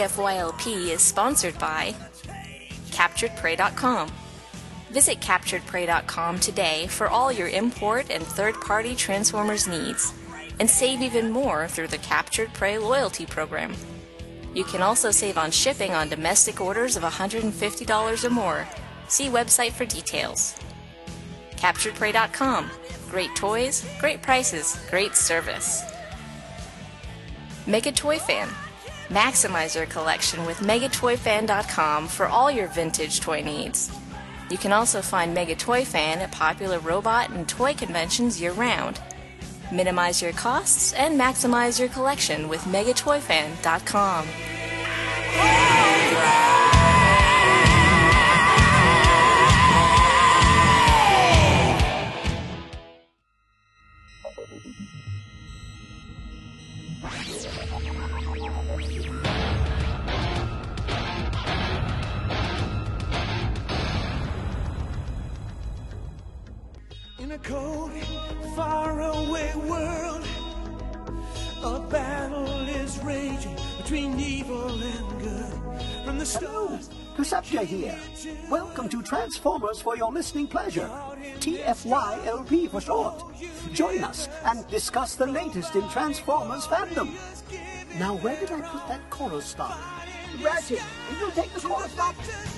TFYLP is sponsored by CapturedPrey.com. Visit CapturedPrey.com today for all your import and third-party Transformers needs, and save even more through the Captured Prey loyalty program. You can also save on shipping on domestic orders of $150 or more. See website for details. CapturedPrey.com. Great toys, great prices, great service. Mega Toy Fan. Maximize your collection with MegaToyFan.com for all your vintage toy needs. You can also find Mega Toy Fan at popular robot and toy conventions year-round. Minimize your costs and maximize your collection with MegaToyFan.com. In a cold, faraway world, a battle is raging between evil and good. From the stars, Perceptia here. Welcome to Transformers for your listening pleasure. TFYLP for short. Join us and discuss the latest in Transformers fandom. Now, where did I put that chorus stop? Ratchet, will you take the chorus stop?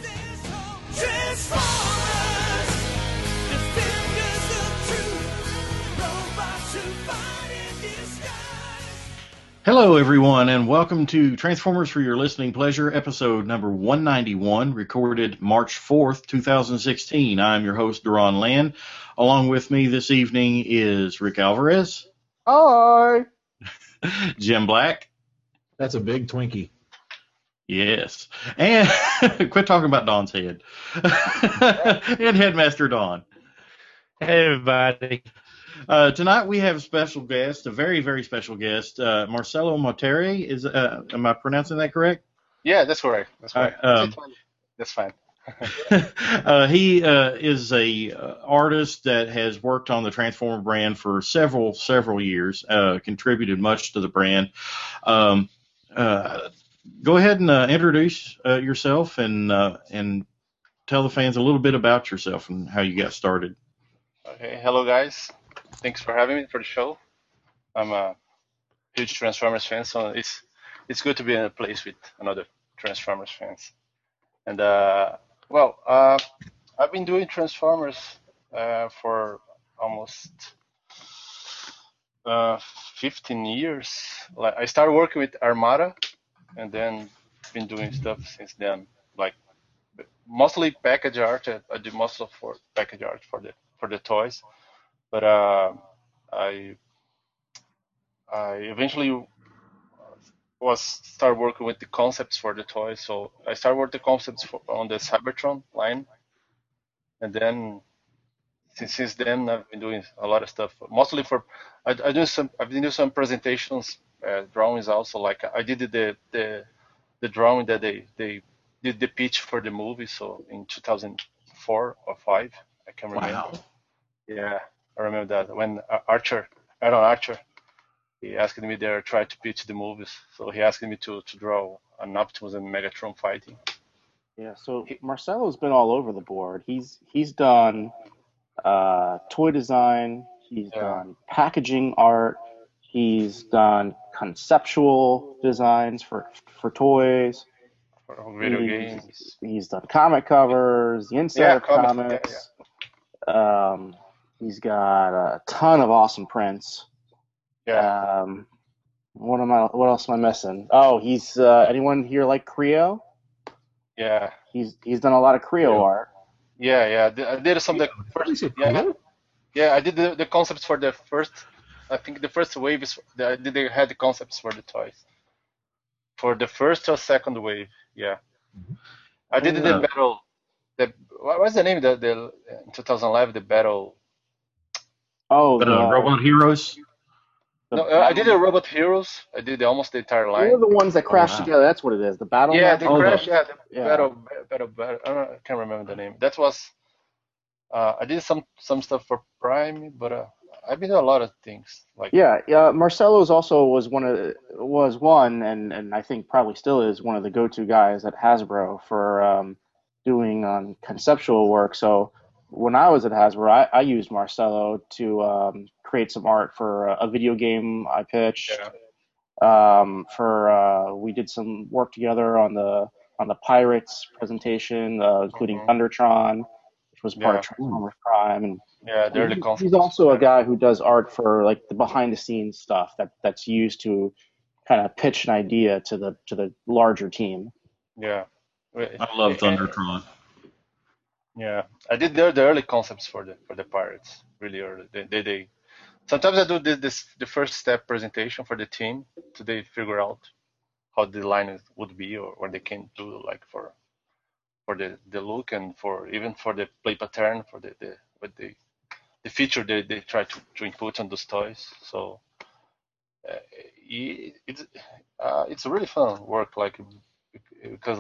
Transformers, defenders of truth, robots who fight in disguise. Hello, everyone, and welcome to Transformers for Your Listening Pleasure, episode number 191, recorded March 4th, 2016. I'm your host, Duran Land. Along with me this evening is Rick Alvarez. Hi. Jim Black. That's a big Twinkie. Yes. And quit talking about Don's head. And Headmaster Don. Hey, everybody. Tonight we have a special guest, a very, very special guest, Marcelo Moteri. Am I pronouncing that correct? Yeah, that's correct. That's correct. That's fine. He is a artist that has worked on the Transformer brand for several years, contributed much to the brand. Go ahead and introduce yourself and tell the fans a little bit about yourself and how you got started. Okay, hello guys. Thanks for having me for the show. I'm a huge Transformers fan, so it's good to be in a place with another Transformers fans. And I've been doing Transformers for almost 15 years. Like I started working with Armada, and then been doing stuff since then. Like mostly package art. I do most of package art for the toys. But I eventually started working with the concepts for the toys. So I started working the concepts on the Cybertron line, and then since then I've been doing a lot of stuff. Mostly I've been doing some presentations, drawings also. Like I did the drawing that they did the pitch for the movie. So in 2004 or 5, I can't remember. Wow. Yeah. I remember that when Aaron Archer, he asked me there, tried to pitch the movies. So he asked me to draw an Optimus and Megatron fighting. Yeah, so Marcelo's been all over the board. He's done toy design, he's done packaging art, he's done conceptual designs for toys. For video games. He's done comic covers, the inside of comics. He's got a ton of awesome prints. Yeah. What else am I missing? Oh, he's anyone here like Creo? Yeah. He's done a lot of Creo art. Yeah. I did some of the first. Yeah. I did the concepts for the first. I think the first wave is they had the concepts for the toys. For the first or second wave, yeah. I did the battle. What was the name? The in 2011 the battle. Oh, Robot Heroes? No, I did the Robot Heroes. I did almost the entire line. They're the ones that crash together. That's what it is. The battle. Yeah, they crash. Yeah, battle. I can't remember the name. That was. I did some stuff for Prime, but I've been doing a lot of things. Like Yeah, Marcelo's also was one, and I think probably still is one of the go-to guys at Hasbro for doing conceptual work. So when I was at Hasbro, I used Marcelo to create some art for a video game I pitched. yeah, For we did some work together on the Pirates presentation, including hmm Thundertron, which was part of yeah, Transformers Prime, and yeah. The early he's concepts. also a guy who does art for like the behind the scenes stuff that's used to kind of pitch an idea to the larger team. Yeah, I love Thundertron. yeah. I did the early concepts for the pirates really early. They sometimes I do the first step presentation for the team to they figure out how the line would be or what they can do like for the look and for even for the play pattern for with the feature they try to input on those toys. So uh, it's it's really fun work like because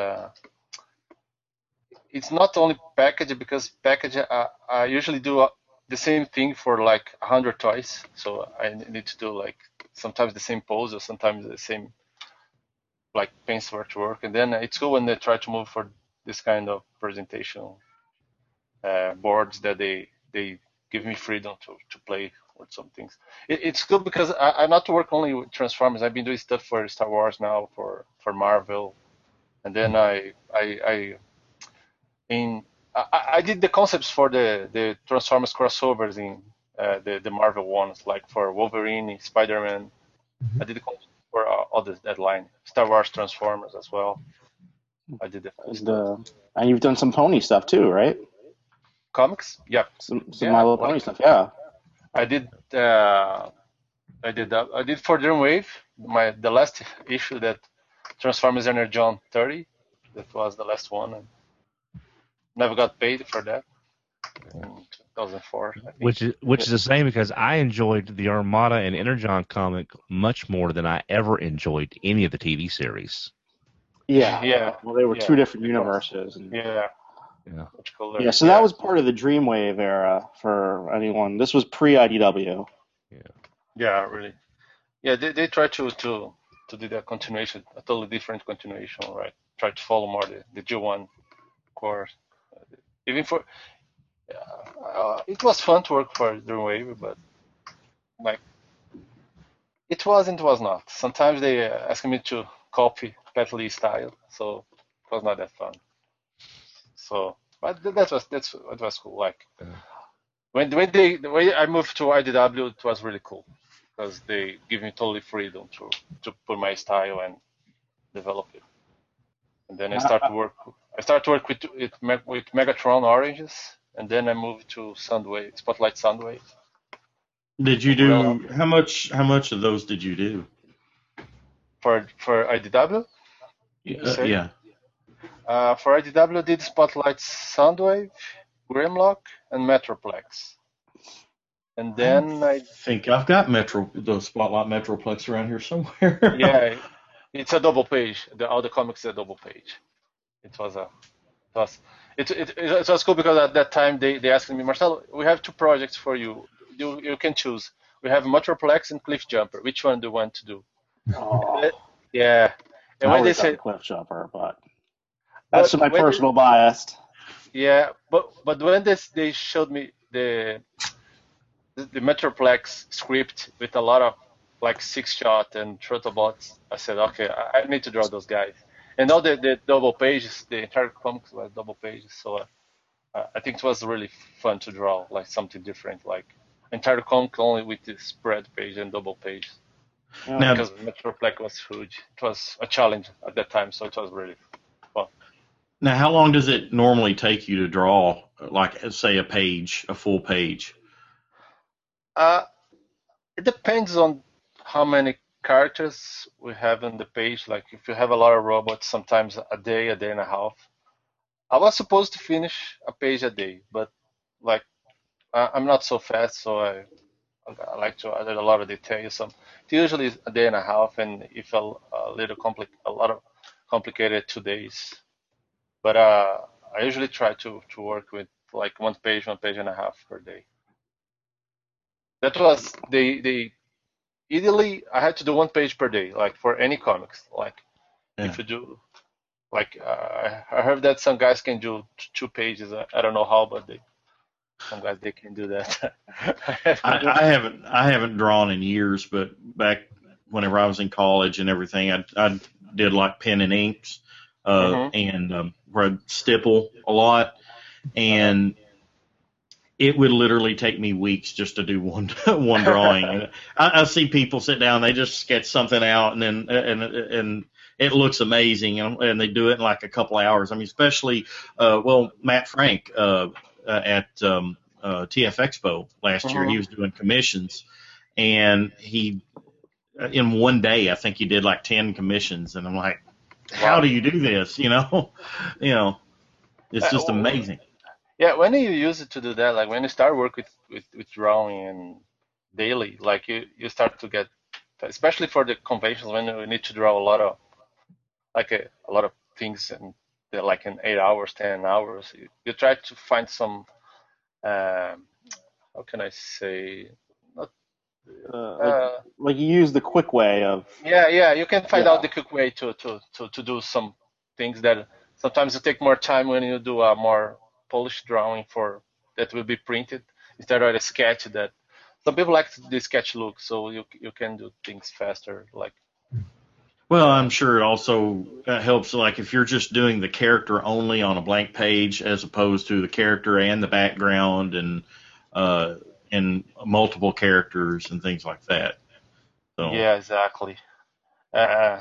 it's not only package because package I usually do the same thing for like 100 toys. So I need to do like sometimes the same pose or sometimes the same like pencil artwork, and then it's cool when they try to move for this kind of presentation boards that they give me freedom to play with some things. It's good because I'm not to work only with Transformers. I've been doing stuff for Star Wars now, for Marvel, and then I in I did the concepts for the Transformers crossovers in the Marvel ones, like for Wolverine, Spider-Man. I did the concepts for all this that line, Star Wars Transformers as well. I did the full And stuff. and you've done some pony stuff too, right? Comics, yeah, Some My yeah. Little Pony Like stuff, yeah. I did, uh, I did that. I did for Dreamwave, the last issue that Transformers Energon 30. That was the last one, and never got paid for that in 2004, I think. Which is the same because I enjoyed the Armada and Energon comic much more than I ever enjoyed any of the TV series. Yeah. Yeah, Well, they were two yeah, different it was. universes, and Yeah, Yeah. much cooler. yeah. So that Yeah, was part of the Dreamwave era for anyone. This was pre IDW. Yeah. yeah, really. Yeah, they try to do that continuation, a totally different continuation, right? Try to follow more the G1 course. Even for it was fun to work for Dreamwave, but like it was not. Sometimes they asked me to copy Pet Lee style, so it was not that fun. So, but that's what was cool. Like when the way I moved to IDW, it was really cool because they give me totally freedom to put my style and develop it. And then I start to work with Megatron Oranges, and then I moved to Soundwave, Spotlight Soundwave. Did you Umbrella do how much of those did you do? for IDW, you say? Yeah. For IDW, I did Spotlight Soundwave, Grimlock, and Metroplex. And I then I, think I've got the Spotlight Metroplex around here somewhere. yeah, it's a double page. All the comics are a double page. It was a, it was, it was cool because at that time they asked me, Marcelo, we have two projects for you. You can choose. We have Metroplex and Cliff Jumper. Which one do you want to do? Oh, Yeah. And I when would they have done said, Cliff Jumper, but that's but my when personal bias. yeah, but when they showed me the Metroplex script with a lot of like six shot and Trotobots, I said, okay, I need to draw those guys. And all the double pages, the entire comics was double pages, so I think it was really fun to draw like something different, like entire comic only with the spread page and double page. Yeah. Now, Because Metroplex was huge. It was a challenge at that time, so it was really fun. now, how long does it normally take you to draw, like, say, a full page? Uh, it depends on how many characters we have on the page. Like if you have a lot of robots, sometimes a day and a half. I was supposed to finish a page a day, but like I'm not so fast, so I like to add a lot of details. So it's usually a day and a half, and if a lot of complicated 2 days. But I usually try to work with like one page and a half per day. that was they ideally I had to do 1 page per day, like for any comics. Like Yeah. if you do, like I heard that some guys can do 2 pages. I don't know how, but some guys they can do that. I haven't drawn in years, but back whenever I was in college and everything, I did like pen and inks, and where I'd stipple a lot, and it would literally take me weeks just to do one drawing. And I see people sit down, they just sketch something out, and then and it looks amazing, and they do it in like a couple hours. I mean, especially Matt Frank at TF Expo last year, he was doing commissions, and he in one day I think he did like 10 commissions, and I'm like, how do you do this? You know, it's just amazing. Yeah, when you use it to do that, like when you start work with drawing and daily, like you start to get, especially for the conventions when you need to draw a lot of things, and they're like in 8 hours, 10 hours. You try to find some, how can I say, not, like you use the quick way of. Yeah, you can find out the quick way to do some things that sometimes it take more time when you do a more polished drawing that will be printed instead of a sketch that some people like the sketch look, so you can do things faster. Like, well, I'm sure it also helps, like if you're just doing the character only on a blank page as opposed to the character and the background and multiple characters and things like that. So. Yeah, exactly. And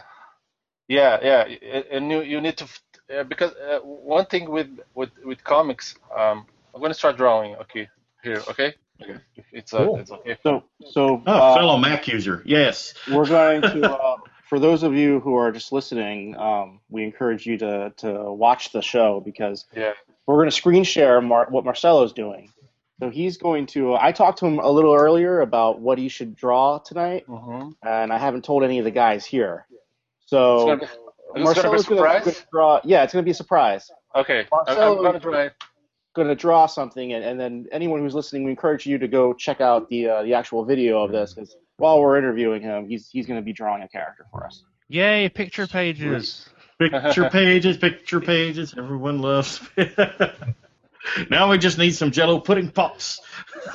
you need to because one thing with comics, I'm gonna start drawing. Okay, here. Okay, it's okay. So fellow Mac user, yes. We're going to for those of you who are just listening, we encourage you to watch the show because we're going to screen share what Marcelo's doing. So he's going to. I talked to him a little earlier about what he should draw tonight, and I haven't told any of the guys here. So. Marcelo's going to draw. Yeah, it's going to be a surprise. Okay, Marcelo's going to draw something, and then anyone who's listening, we encourage you to go check out the actual video of this, because while we're interviewing him, he's going to be drawing a character for us. Yay, picture pages. Picture pages. Everyone loves. Now we just need some Jell-O pudding pops.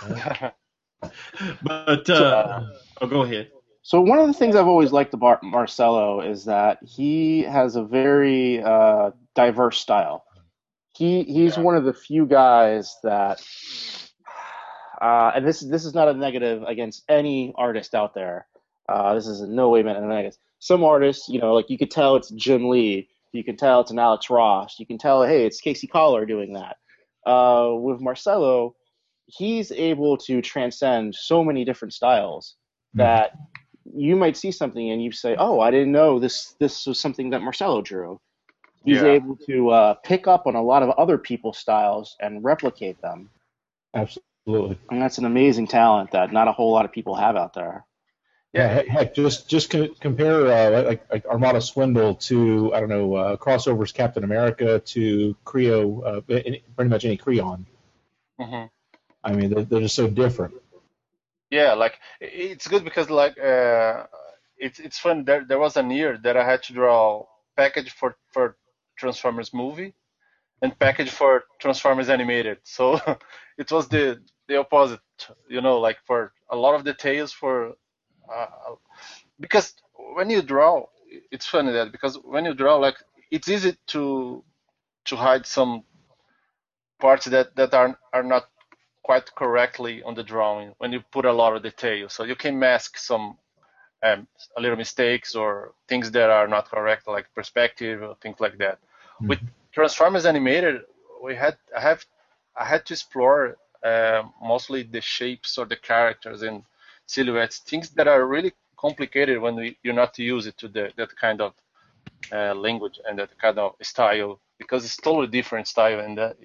But go ahead. So one of the things I've always liked about Marcelo is that he has a very diverse style. He's one of the few guys that, and this is not a negative against any artist out there. This is in no way meant as a negative. Some artists, like you could tell it's Jim Lee. You can tell it's an Alex Ross. You can tell, hey, it's Casey Collar doing that. With Marcelo, he's able to transcend so many different styles that you might see something and you say, oh, I didn't know this was something that Marcelo drew. He's able to pick up on a lot of other people's styles and replicate them. Absolutely. And that's an amazing talent that not a whole lot of people have out there. Yeah, heck, just compare like Armada Swindle to, I don't know, Crossover's Captain America to Creo, pretty much any Creon. I mean, they're just so different. Yeah, like it's good because like it's fun. There was a year that I had to draw package for Transformers movie and package for Transformers animated. So it was the opposite, like for a lot of details for because when you draw, it's funny that because when you draw, like it's easy to hide some parts that are not quite correctly on the drawing when you put a lot of detail. So you can mask some a little mistakes or things that are not correct, like perspective or things like that. With Transformers animated, I had to explore mostly the shapes or the characters and silhouettes, things that are really complicated when you're not used to that kind of language and that kind of style, because it's totally different style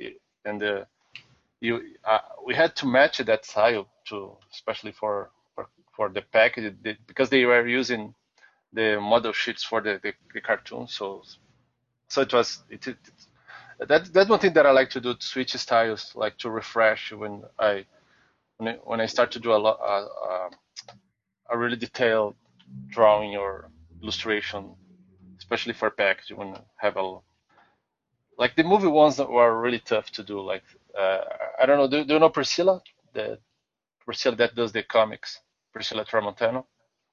we had to match that style to, especially for the package, because they were using the model sheets for the cartoon. So that's one thing that I like to do, to switch styles, like to refresh when when I start to do a really detailed drawing or illustration, especially for package, when have like the movie ones that were really tough to do. Like I don't know, do you know Priscilla? The Priscilla that does the comics, Priscilla Tramontano.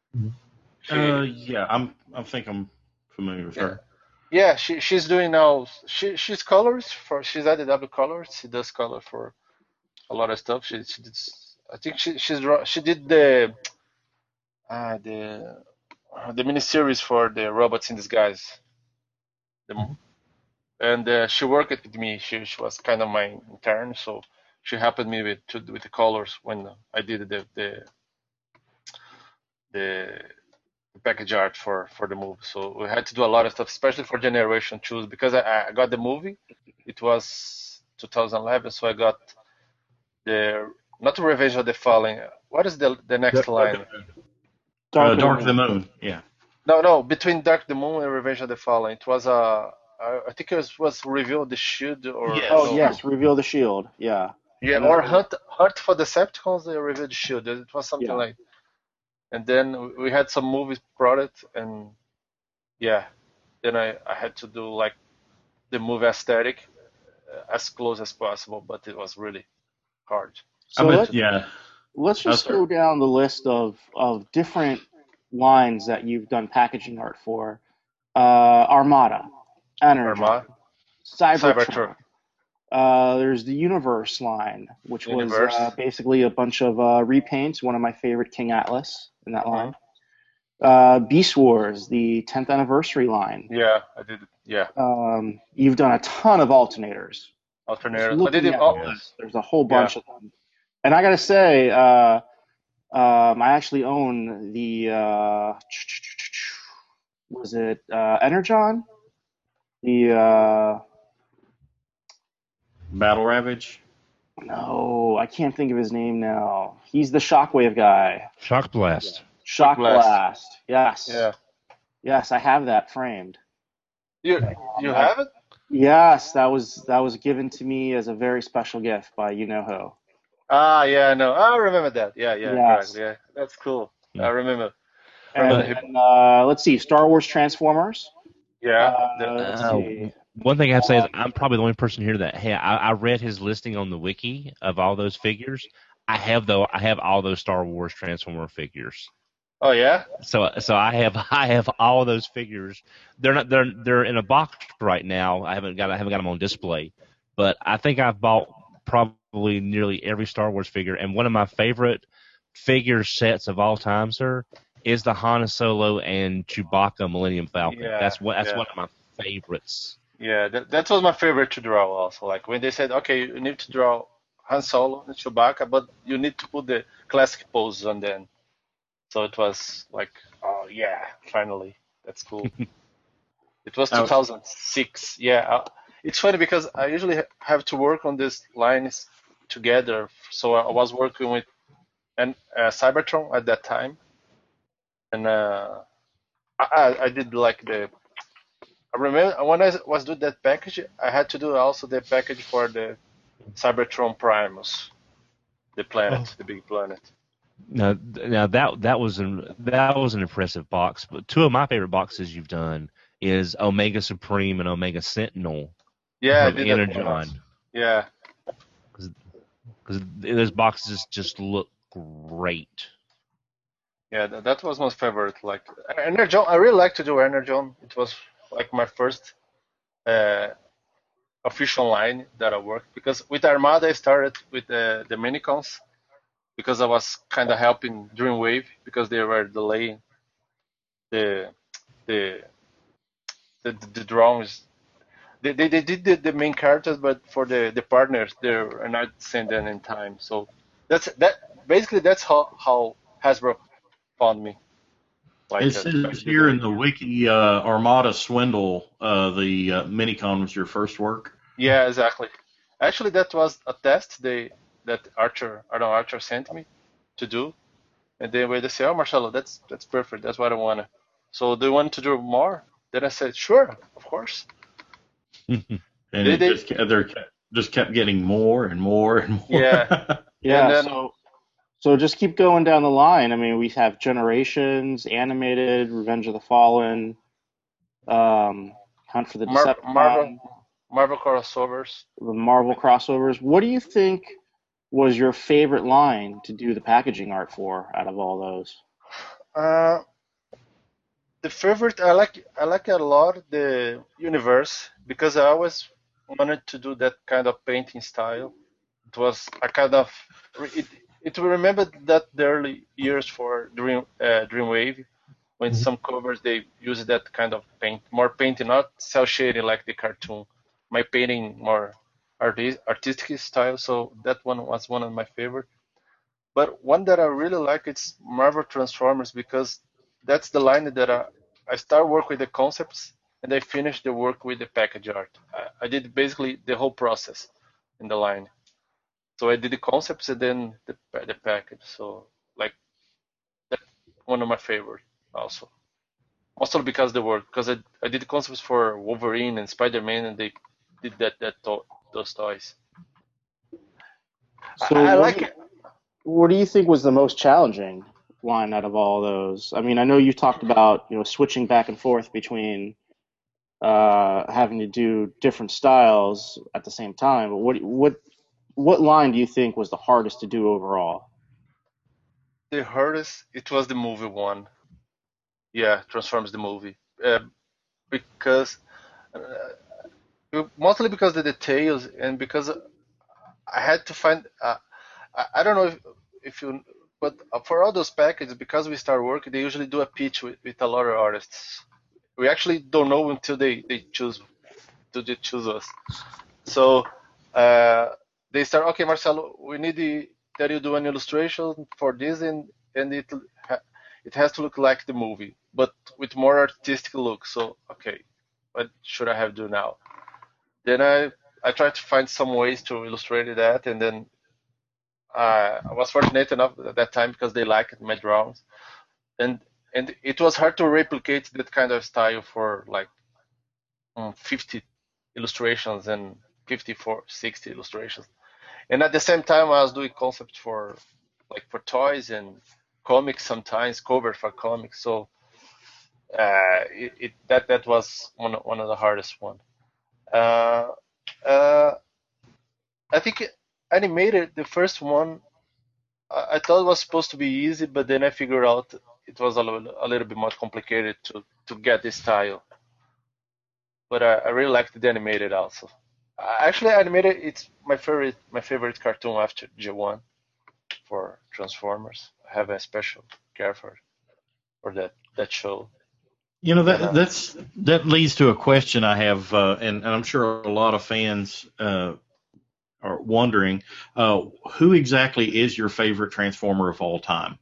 Yeah, I think I'm familiar with her. Yeah, she's doing now. She's colors for she's IDW colors. She does color for a lot of stuff. She did. I think she did the miniseries for the Robots in Disguise. And she worked with me. She was kind of my intern, so she helped me with the colors when I did the package art for the movie. So we had to do a lot of stuff, especially for Generation 2, because I got the movie. It was 2011, so I got not the Revenge of the Fallen. What is the next line? Dark of the Moon. Yeah. No, between Dark of the Moon and Revenge of the Fallen, it was I think it was Reveal the Shield or Yes. Oh yes, Reveal the Shield. Yeah. yeah, or Hunt for Decepticons. They Reveal the Shield. It was something Yeah. like. And then we had some movies product, and yeah, then I had to do like the movie aesthetic as close as possible, but it was really hard. So let's That's just go down the list of different lines that you've done packaging art for. Armada, Energon, Armada, Cybertron. There's the Universe line, which Universe. was basically a bunch of repaints. One of my favorite, King Atlas, in that line. Beast Wars, the 10th anniversary line. Yeah, I did. Yeah, You've done a ton of alternators. alternative. I Looking did it at all. this, there's a whole bunch of them. And I gotta say, I actually own the was it Energon? The Battle Ravage. no, I can't think of his name now. He's the Shockwave guy. Shock Blast. Shock Blast. Blast. Yes. Yeah, Yes, I have that framed. you have it? Yes, that was given to me as a very special gift by you know who. Ah, yeah, no, I remember that. Yeah, Yes. correct. Yeah, that's cool. I remember. And let's see, Star Wars Transformers. Yeah, Let's see. One thing I have to say is I'm probably the only person here that I read his listing on the wiki of all those figures. I have all those Star Wars Transformer figures. oh yeah. So I have all those figures. They're in a box right now. I haven't got them on display, but I think I've bought probably nearly every Star Wars figure. And one of my favorite figure sets of all time, sir, is the Han Solo and Chewbacca Millennium Falcon. Yeah, That's one yeah. of my favorites. Yeah, that was my favorite to draw also. Like when they said, okay, you need to draw Han Solo and Chewbacca, but you need to put the classic poses on them. So it was like, oh yeah, finally, that's cool. It was 2006. Yeah, it's funny because I usually have to work on these lines together. So I was working with Cybertron at that time, and I did like I remember when I was doing that package, I had to do also the package for the Cybertron Primus, the planet, the big planet. Now that was an impressive box. But two of my favorite boxes you've done is Omega Supreme and Omega Sentinel. Yeah, I from did that Energon. one. Yeah, Because those boxes just look great. yeah, that was my favorite. Like Energon, I really like to do Energon. It was like my first official line that I worked, because with Armada I started with the Minicons, because I was kind of helping Dreamwave because they were delaying the drawings. They did the main characters, but for the partners they are not sending them in time. So that's how Hasbro found me. Like, It says here in the wiki, Armada Swindle, the Minicon was your first work. Yeah, exactly. Actually, that was a test that Archer sent me to do, and then they say, "Oh, Marcelo, that's perfect. That's what I want." So they want to do more. Then I said, "Sure, of course." And They just kept getting more and more and more. Yeah. Yeah. And then, So So just keep going down the line. I mean, we have Generations, Animated, Revenge of the Fallen, Hunt for the Marvel Decepticon, crossovers. the Marvel crossovers. What do you think was your favorite line to do the packaging art for out of all those? Uh, the favorite I like a lot the universe because I always wanted to do that kind of painting style. It was a kind of it. It remembered that the early years for Dreamwave when some covers they use that kind of paint, more painting, not cel shading like the cartoon. My painting more artistic style, so that one was one of my favorite. But one that I really like it's Marvel Transformers because that's the line that I start work with the concepts and I finish the work with the package art. I did basically the whole process in the line. So I did the concepts and then the package. So like that's one of my favorite also. Mostly because the work because I did the concepts for Wolverine and Spider-Man and they did those toys. So I like it. what do you think was the most challenging line out of all those? I mean, I know you talked about, switching back and forth between having to do different styles at the same time, but what line do you think was the hardest to do overall? The hardest it was the movie one. Yeah, Transformers the movie. Because mostly because the details and because I had to find. I don't know if you, but for all those packages, because we start working, they usually do a pitch with a lot of artists. We actually don't know until they choose us. So they start. Okay, Marcelo, we need that you do an illustration for this, and it has to look like the movie, but with more artistic look. So okay, what should I have do now? Then I tried to find some ways to illustrate that, and then I was fortunate enough at that time because they liked my drawings, and it was hard to replicate that kind of style for like 50 illustrations and 54, 60 illustrations. And at the same time, I was doing concepts for toys and comics sometimes, cover for comics. So that was one of the hardest one. Uh, uh, I think animated the first one. I thought it was supposed to be easy, but then I figured out it was a little bit more complicated to get this style. But I really liked the animated also. Actually, animated it's my favorite cartoon after G1 for Transformers. I have a special care for that show. That leads to a question I have, and I'm sure a lot of fans are wondering, who exactly is your favorite Transformer of all time?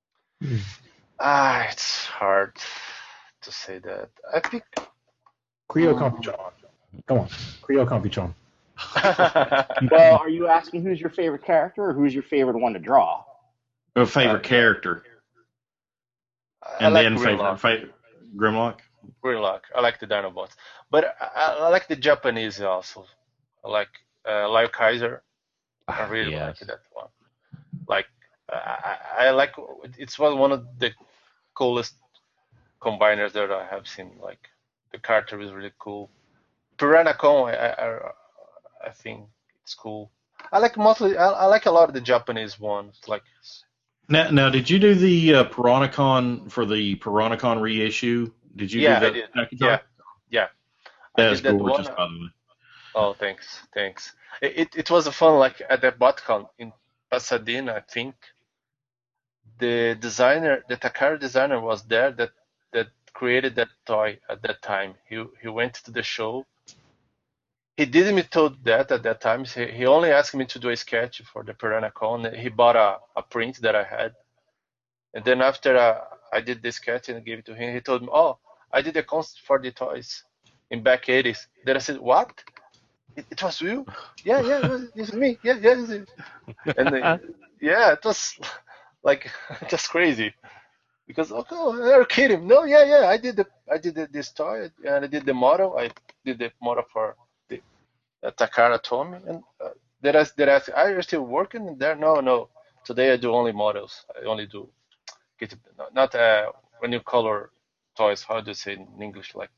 It's hard to say that. I think Creo Computron. Come on, Creo Computron. Well, are you asking who's your favorite character or who's your favorite one to draw? A favorite character. And then favorite Grimlock? Grimlock. I like the Dinobots. But I like the Japanese also. I like Lyle Kaiser. I really like that one. Like, I like, it's one of the coolest combiners that I have seen. Like, the character is really cool. Piranha-Con, I think it's cool. I like a lot of the Japanese ones. Like, now, did you do the Piranha-Con for the Piranha-Con reissue? Did you do that? I did. Yeah. That is gorgeous, by the way. Oh, thanks. It was a fun, like at the BotCon in Pasadena, I think. The Takara designer was there that created that toy at that time. He went to the show. He didn't me told that at that time. He only asked me to do a sketch for the Piranha-Con. He bought a print that I had. And then after I did the sketch and gave it to him, he told me, "Oh, I did a concept for the toys in back 80s." Then I said, "What? It was you?" Yeah, it's me. Yeah, it's you. And it was like just crazy because they're kidding. No, yeah, I did this toy and I did the model. I did the model for the Takara told me, and did I ask, are you still working there? No. today I do only models. I only do not when you color toys. How do you say in English? Like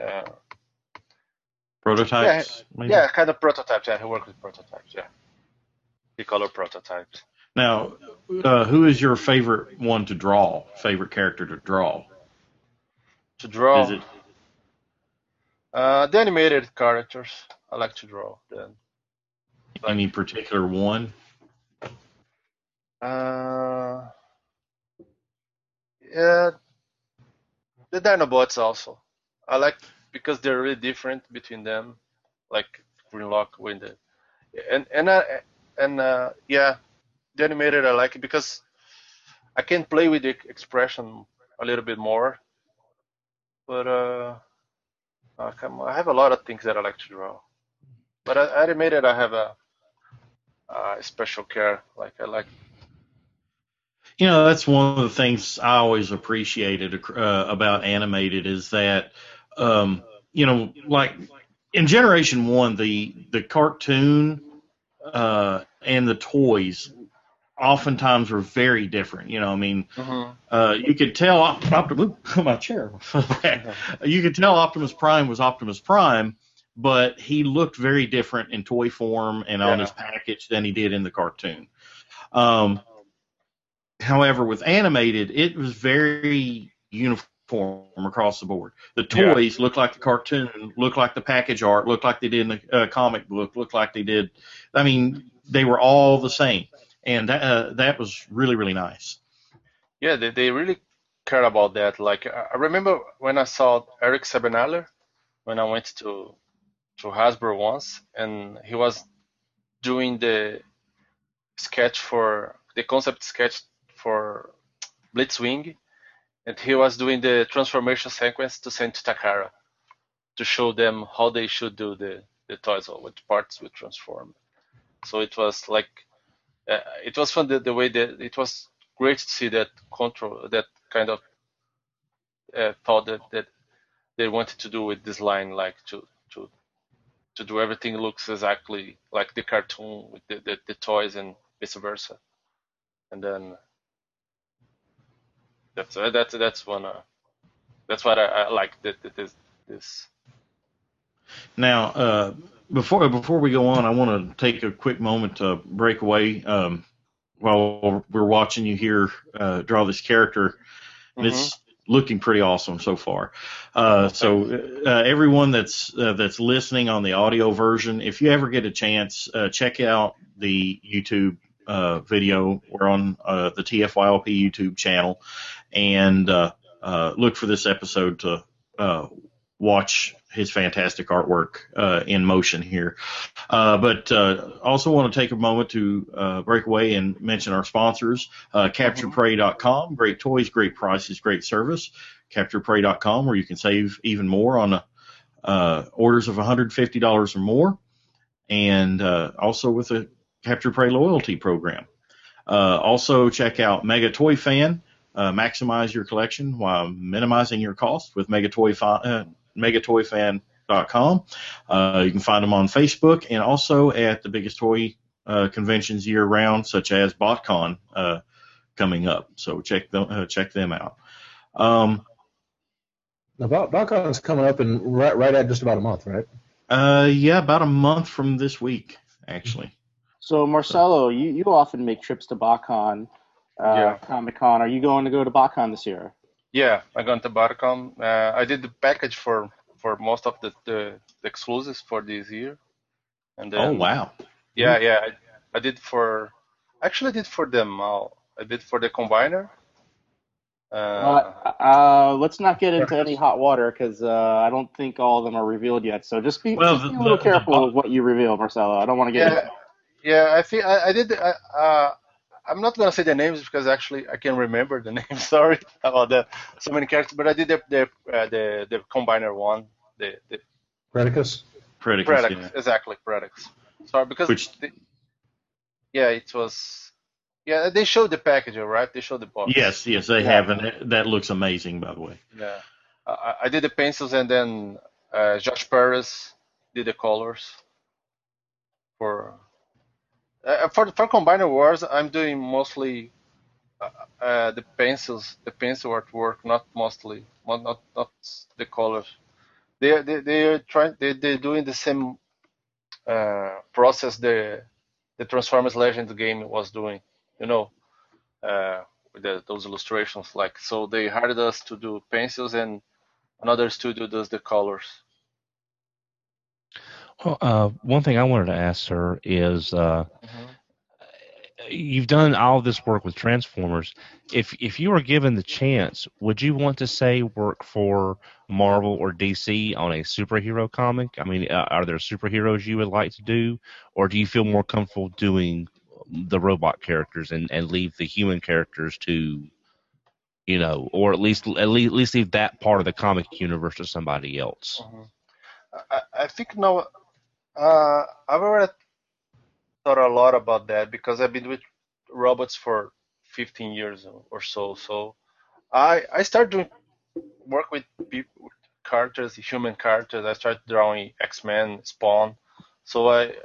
Prototypes, maybe? yeah, kind of prototypes. Yeah, I work with prototypes. Yeah, we color prototypes. Now, who is your favorite one to draw? Favorite character to draw? To draw, Is it the animated characters. I like to draw them. any particular one? Yeah, the Dinobots also. I like because they're really different between them, like Grimlock, Winded, and yeah, the animated I like it because I can play with the expression a little bit more. But I have a lot of things that I like to draw. But animated, I have a special care. Like I like. That's one of the things I always appreciated about animated is that, like in Generation 1, the cartoon and the toys oftentimes were very different. You could tell Optimus. My chair. You could tell Optimus Prime was Optimus Prime, but he looked very different in toy form and on his package than he did in the cartoon. However, with animated, it was very uniform across the board. The toys looked like the cartoon, looked like the package art, looked like they did in the comic book, looked like they did. I mean, they were all the same, and that was really, really nice. Yeah, they really care about that. Like I remember when I saw Eric Sebenaler when I went to Hasbro once, and he was doing the concept sketch for Blitzwing, and he was doing the transformation sequence to send to Takara to show them how they should do the toys or which parts would transform. So it was like it was fun the way that it was great to see that control, that kind of thought that they wanted to do with this line, like to do everything looks exactly like the cartoon with the toys and vice versa. And then that's one that's what I like this. Now, before we go on, I want to take a quick moment to break away while we're watching you here draw this character. And it's looking pretty awesome so far. So everyone that's listening on the audio version, if you ever get a chance, check out the YouTube video. We're on the TFYLP YouTube channel, and look for this episode to watch his fantastic artwork in motion here. But also want to take a moment to break away and mention our sponsors, CapturePrey.com. Great toys, great prices, great service. CapturePrey.com, where you can save even more on orders of $150 or more. And also with the Capture Prey loyalty program. Also check out Mega Toy Fan. Maximize your collection while minimizing your cost with megatoyfan.com. You can find them on Facebook and also at the biggest toy conventions year round, such as BotCon coming up. So check them out. Now, BotCon is coming up in right at just about a month, right? Yeah, about a month from this week, actually. So Marcelo, you often make trips to BotCon, Comic-Con. Are you going to go to BotCon this year? Yeah, I'm going to BotCon. I did the package for most of the exclusives for this year. And then, oh wow! Yeah, I did for them all. I did for the Combiner. Let's not get into any hot water because I don't think all of them are revealed yet. So just be a little careful with what you reveal, Marcelo. I don't want to get. Yeah, I think I did. I'm not gonna say the names because actually I can't remember the names. Sorry about that. So many characters, but I did the Combiner one. The Predicus. Yeah. Exactly, Predicus. Sorry, because it was. Yeah, they showed the packaging, right? They showed the box. Yes, they have, and that looks amazing, by the way. Yeah, I did the pencils, and then Josh Perez did the colors for. For Combiner Wars, I'm doing mostly the pencil artwork, not mostly, not the colors. They're trying, they're doing the same process the Transformers Legends game was doing, you know, with those illustrations. Like, so they hired us to do pencils, and another studio does the colors. Well, one thing I wanted to ask, sir, is you've done all this work with Transformers. If you were given the chance, would you want to say work for Marvel or DC on a superhero comic? I mean, are there superheroes you would like to do, or do you feel more comfortable doing the robot characters and leave the human characters to, you know, or at least leave that part of the comic universe to somebody else? I think now I've already thought a lot about that because I've been with robots for 15 years or so. So I started doing work with people, characters, human characters. I started drawing X-Men, Spawn. So I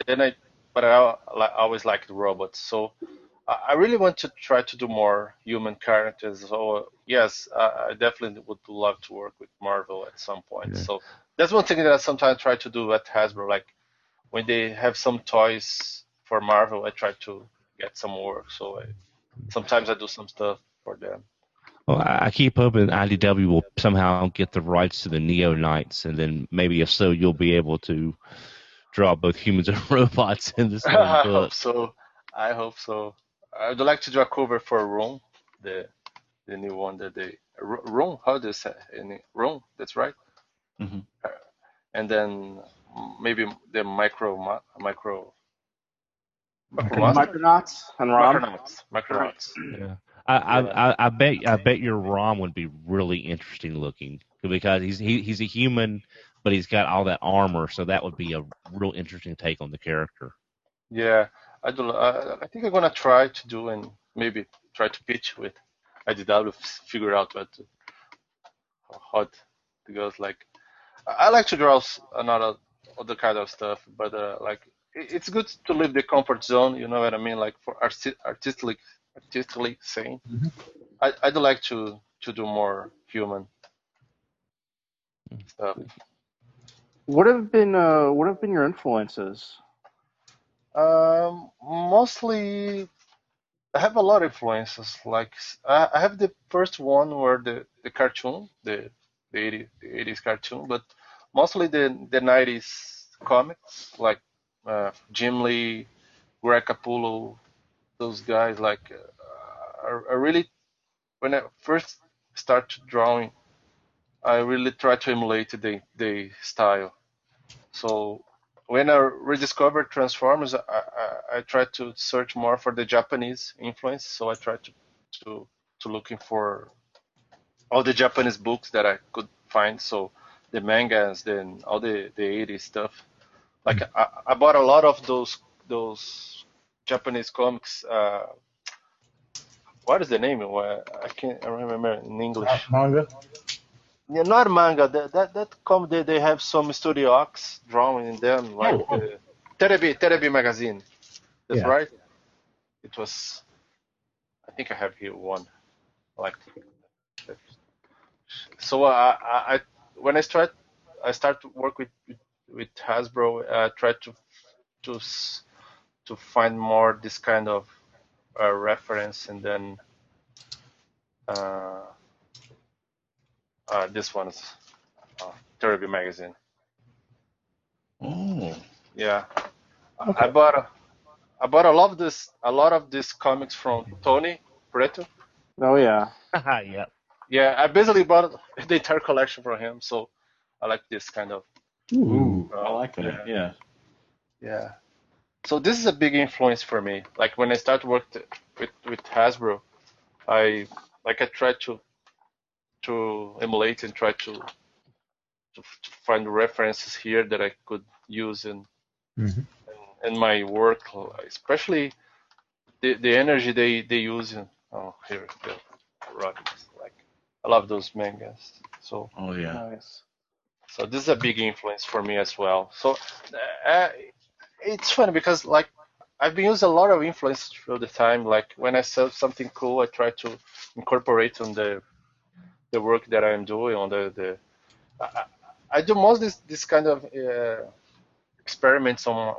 always liked robots. So I really want to try to do more human characters. So yes, I definitely would love to work with Marvel at some point. Yeah. So that's one thing that I sometimes try to do at Hasbro. Like when they have some toys for Marvel, I try to get some work. So sometimes I do some stuff for them. Well, I keep hoping IDW will somehow get the rights to the Neo Knights, and then maybe if so, you'll be able to draw both humans and robots in the same I book. hope so. I hope so. I would like to draw a cover for Rome, the new one that they Rome. How do you say Rome? That's right. Mm-hmm. And then maybe the Micronauts and ROM. Micronauts. Yeah. I bet your Rom would be really interesting looking because he's a human, but he's got all that armor, so that would be a real interesting take on the character. Yeah, I do. I think I'm gonna try to do and maybe try to pitch with IDW, figure out how it goes. Like, I like to draw another other kind of stuff, but like it's good to leave the comfort zone. You know what I mean? Like for artistically saying, I'd like to do more human stuff. What have been your influences? Mostly, I have a lot of influences. Like I have the first one where the cartoon, the 80s cartoon, but mostly the 90s comics, like Jim Lee, Greg Capullo, those guys. Like I really, when I first started drawing, I really tried to emulate the style. So when I rediscovered Transformers, I tried to search more for the Japanese influence. So I tried to looking for all the Japanese books that I could find. So the mangas, then all the 80s stuff. Like I bought a lot of those Japanese comics. What is the name? I can't remember in English. Manga. Yeah, not manga. They have some Studio Ox drawing in them, like Terebi magazine. That's right. It was. I think I have here one. Like. So when I start to work with Hasbro. I tried to find more this kind of reference, and then this one is Terebi magazine. Oh. Yeah, okay. I bought a lot of this comics from Tony Preto. Oh yeah. Yeah. Yeah, I basically bought the entire collection from him, so I like this kind of. Ooh, I like that. Yeah. Yeah. So this is a big influence for me. Like when I started working with Hasbro, I tried to emulate and try to find references here that I could use in my work, especially the energy they use in. Oh, here the rockets. Like I love those mangas. So. Oh yeah. Nice. So this is a big influence for me as well. So it's funny because like I've been using a lot of influence through the time. Like when I saw something cool, I try to incorporate on the work that I'm doing on the. I do most this kind of experiments on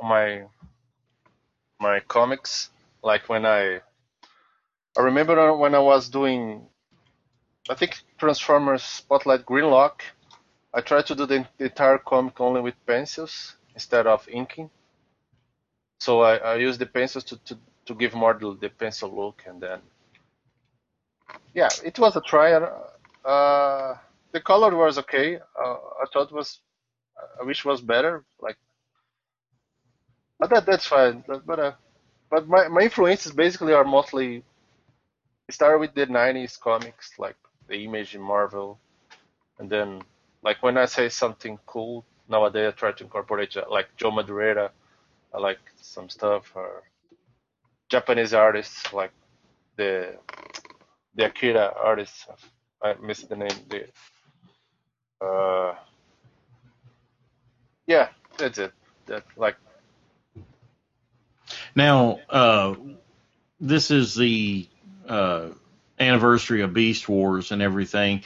my comics. Like when I remember when I was doing, I think Transformers Spotlight Grimlock. I tried to do the entire comic only with pencils instead of inking. So I use the pencils to give more the pencil look, and then yeah, it was a try. The color was okay. I thought I wish it was better. Like, but that's fine. But my influences basically are mostly started with the '90s comics, like the Image in Marvel, and then like when I say something cool nowadays, I try to incorporate like Joe Madureira. I like some stuff, or Japanese artists like the Akira artist. I missed the name. Yeah, that's it. That like Now, this is the anniversary of Beast Wars and everything.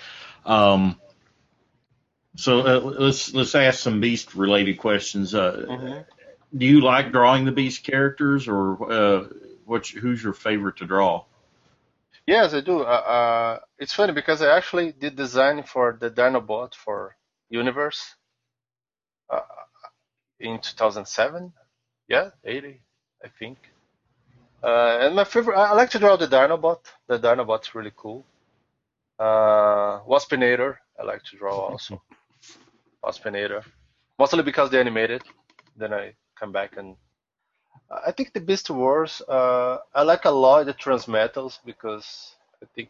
So let's ask some Beast related questions. Do you like drawing the Beast characters, or who's your favorite to draw? yes, I do. It's funny because I actually did design for the Dinobot for Universe in 2007. Yeah, 80, I think. And my favorite, I like to draw the Dinobot. The Dinobot's really cool. Waspinator, I like to draw also. Waspinator, mostly because they animated. Then I come back and I think the Beast Wars. I like a lot the Transmetals because I think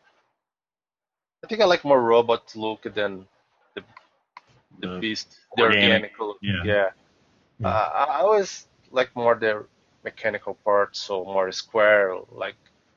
I like more robot look than the Beast, the organic look. Yeah. I always like more the mechanical parts, so more square, like.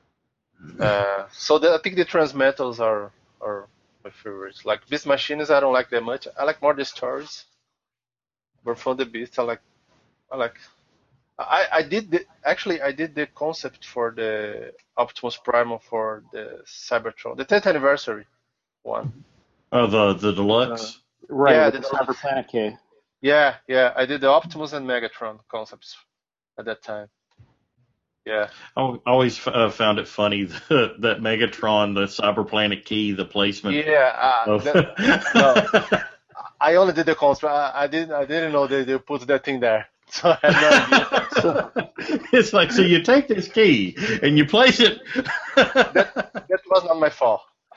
I think the Transmetals are my favorites. Like Beast Machines, I don't like that much. I like more the stories. But for the Beast, I like. I did the concept for the Optimus Primal for the Cybertron, the 10th anniversary one. Oh, the deluxe. Right, Yeah, with the the Cyber deluxe. Planet K. Yeah, I did the Optimus and Megatron concepts at that time. Yeah. I always found it funny that Megatron, the Cyber Planet Key, the placement. Yeah. No, I only did the concept. I didn't know they put that thing there. So I had no idea. It's like, so you take this key and you place it. That was not my fault.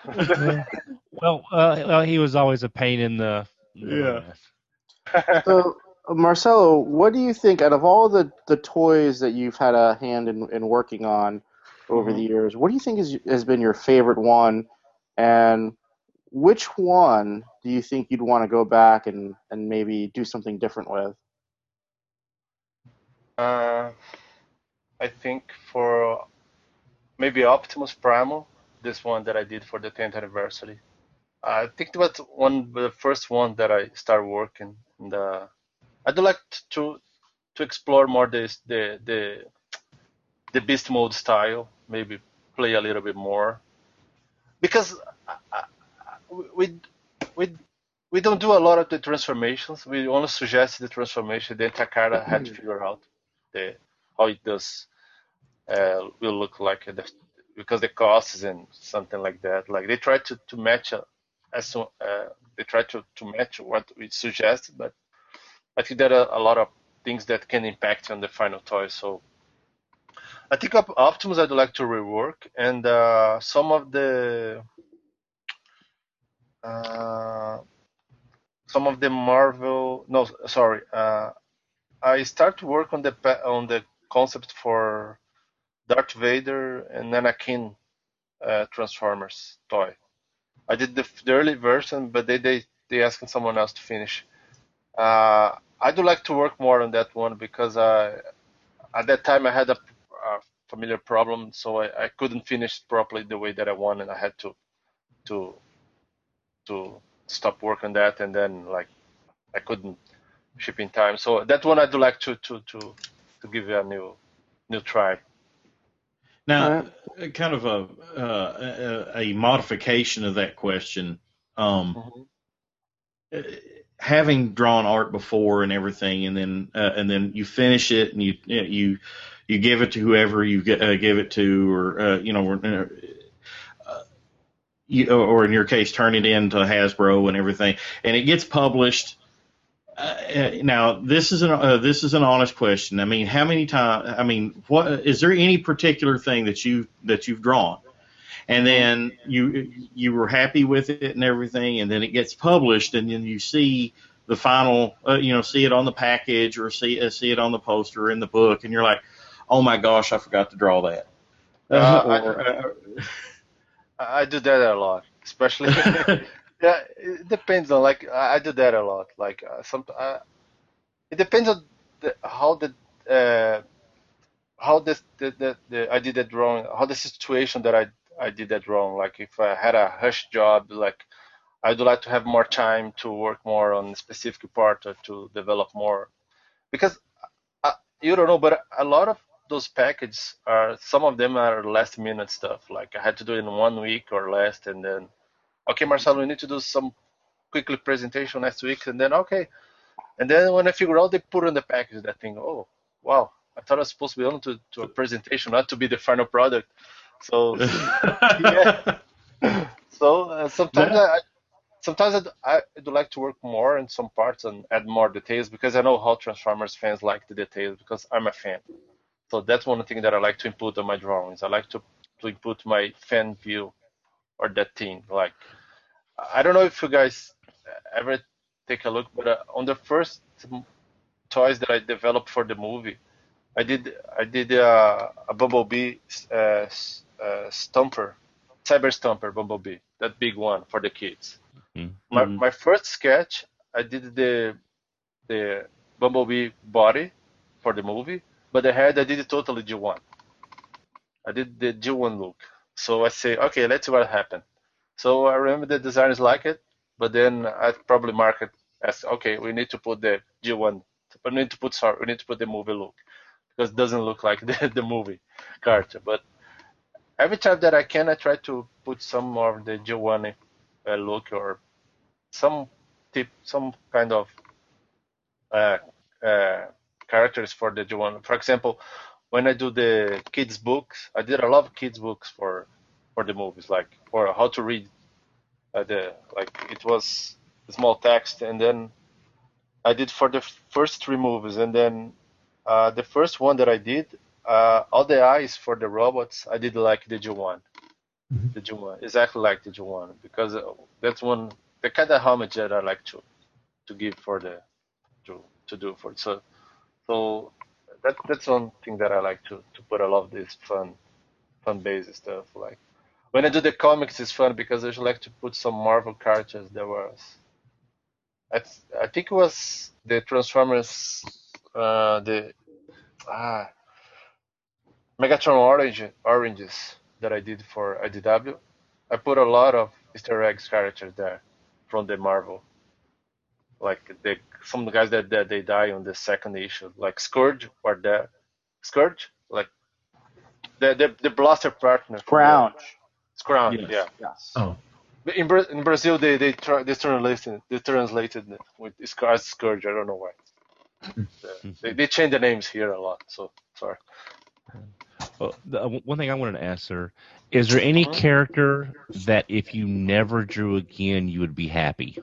Well, he was always a pain in the. Yeah. So, Marcelo, what do you think, out of all the toys that you've had a hand in working on over the years, what do you think has been your favorite one, and which one do you think you'd want to go back and maybe do something different with? I think for maybe Optimus Primal, this one that I did for the 10th anniversary. I think it was the first one that I started working. And I'd like to explore more the beast mode style, maybe play a little bit more, because we don't do a lot of the transformations. We only suggest the transformation. Then Takara had to figure out how it does will look like because the costs and something like that. Like they try to match they try to match what we suggest, but I think there are a lot of things that can impact on the final toy. So I think Optimus I'd like to rework, and some of the Marvel. No, sorry. I start to work on the concept for Darth Vader and Anakin Transformers toy. I did the early version, but they asked someone else to finish. I do like to work more on that one because at that time I had a familiar problem, so I couldn't finish properly the way that I wanted. I had to stop work on that, and then like I couldn't ship in time. So that one I do like to give you a new new try. Now, kind of a modification of that question. Having drawn art before and everything, and then you finish it and you give it to whoever you give it to, or or in your case, turn it into Hasbro and everything, and it gets published. Now, this is an honest question. I mean, how many times? I mean, what is there any particular thing that you've drawn, and then you were happy with it and everything, and then it gets published, and then you see the final, see it on the package or see it on the poster or in the book, and you're like, oh my gosh, I forgot to draw that. I do that a lot, especially. Yeah, it depends on, like, I do that a lot. Like, it depends on how I did that drawing, how the situation that I did that drawing. Like, if I had a hush job, like, I'd like to have more time to work more on a specific part or to develop more, because you don't know, but a lot of those packages some of them are last minute stuff. Like, I had to do it in 1 week or less, and then, okay, Marcelo, we need to do some quickly presentation next week, and then okay, and then when I figure out, they put in the package that thing. Oh, wow! I thought I was supposed to be on to a presentation, not to be the final product. So, yeah. So sometimes I do like to work more in some parts and add more details, because I know how Transformers fans like the details, because I'm a fan. So that's one thing that I like to input on my drawings. I like to input my fan view or that thing. Like, I don't know if you guys ever take a look, but on the first toys that I developed for the movie, I did a Bumblebee Stomper, Cyber Stomper Bumblebee, that big one for the kids. Mm-hmm. My first sketch, I did the Bumblebee body for the movie, but the head I did it totally G1. I did the G1 look. So I say, okay, let's see what happened. So I remember the designers like it, but then I probably mark it as, okay, we need to put the G1, we need to put the movie look, because it doesn't look like the movie character. But every time that I can, I try to put some more of the G1 look, or some kind of characters for the G1. For example, when I do the kids books, I did a lot of kids books for the movies, like for how to read it was small text, and then I did for the first 3 movies, and then the first one that I did, all the eyes for the robots, I did like the G1. Mm-hmm. The G1, exactly like the G1, because that's the kind of homage that I like to give for to do for it. So that's one thing that I like to put a lot of this fun based stuff. Like, when I do the comics, it's fun because I like to put some Marvel characters. There was, I think it was the Transformers, the Megatron Oranges that I did for IDW. I put a lot of Easter eggs characters there from the Marvel. Like some of the guys that they die on the second issue, like Scourge or there. Scourge, like the blaster partner. Scrounge, yes. Yeah. Yes. Oh. In Brazil, they translated with Scourge. I don't know why. They change the names here a lot. So sorry. Well, one thing I wanted to ask, sir, is there any character that if you never drew again, you would be happy?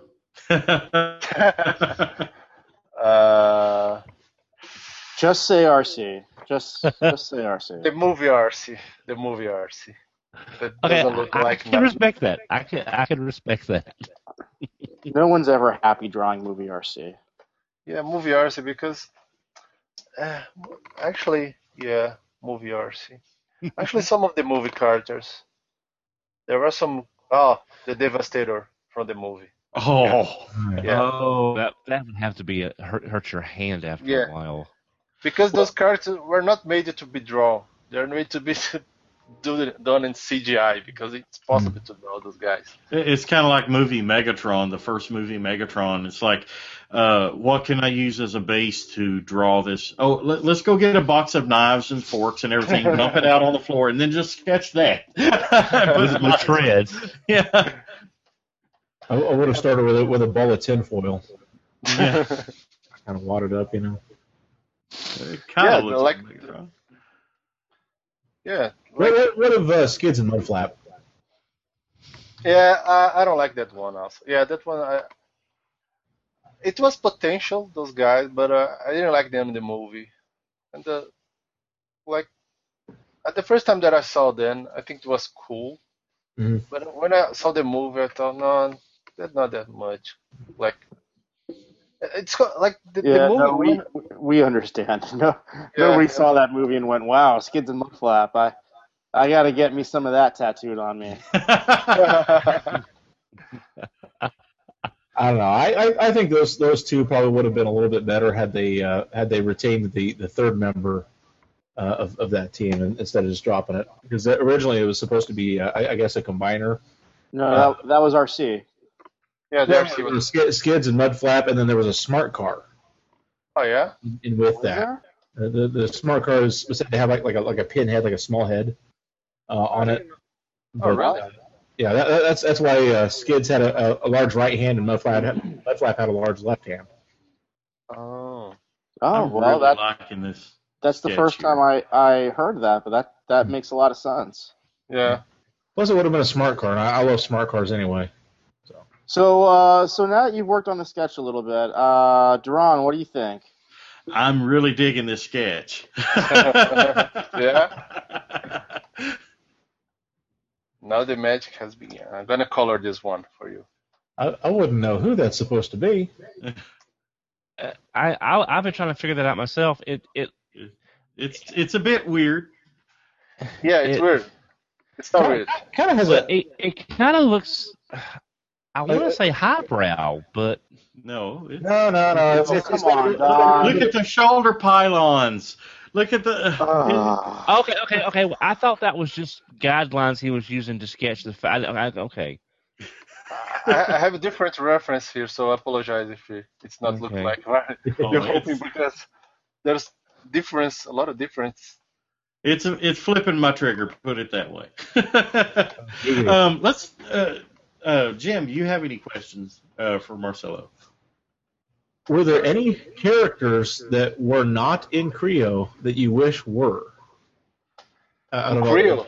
Just say RC. Just say RC. The movie RC. That doesn't look like I can respect that. I can respect that. No one's ever happy drawing movie RC. Yeah, movie RC, because actually, yeah, movie RC. Actually, some of the movie characters. There were some. The Devastator from the movie. Oh, yeah. Oh, that would have to be hurt your hand after a while. Because those characters were not made to be drawn. They're made to be done in CGI because it's possible to draw those guys. It's kind of like movie Megatron, the first movie Megatron. It's like, what can I use as a base to draw this? Oh, let's go get a box of knives and forks and everything, dump it out on the floor, and then just sketch that. with treads. Yeah. I would have started with a ball of tinfoil. Yeah. Kind of wadded up, you know. It kind of looks like Megatron. Yeah. What of Skids and Mudflap? Yeah, I don't like that one also. Yeah, that one, it was potential, those guys, but I didn't like them in the movie. And like, at the first time that I saw them, I think it was cool. Mhm. But when I saw the movie, I thought, no, that's not that much. Like, it's like the movie. No, we understand. No, nobody saw that movie and went, "Wow, Skids and Mudflap." I got to get me some of that tattooed on me. I don't know. I think those two probably would have been a little bit better had they retained the third member of that team instead of just dropping it, because originally it was supposed to be I guess a combiner. No, that was RC. Yeah, there was Skids and Mudflap, and then there was a smart car. Oh yeah. And with that, the smart car was said to have like a pinhead, like a small head on it. Oh really? Yeah, that's why Skids had a large right hand and Mudflap had a large left hand. Oh. Oh, well, really liking this. That's the first time I heard that, but that makes a lot of sense. Yeah. Plus, it would have been a smart car, and I love smart cars anyway. So now that you've worked on the sketch a little bit, Duran, what do you think? I'm really digging this sketch. Yeah. Now the magic has begun. I'm gonna color this one for you. I wouldn't know who that's supposed to be. I've been trying to figure that out myself. It's a bit weird. Yeah, it's weird. It's not weird. Kind of has it kind of looks. I want to say highbrow, but no. No. Come on, Don. Look at the shoulder pylons. Look at the. Okay. Well, I thought that was just guidelines he was using to sketch the. Okay. I have a different reference here, so I apologize if it's not looking like right. You're hoping because there's difference, a lot of difference. It's flipping my trigger, put it that way. Let's. Jim, do you have any questions for Marcelo? Were there any characters that were not in Creo that you wish were? I don't know.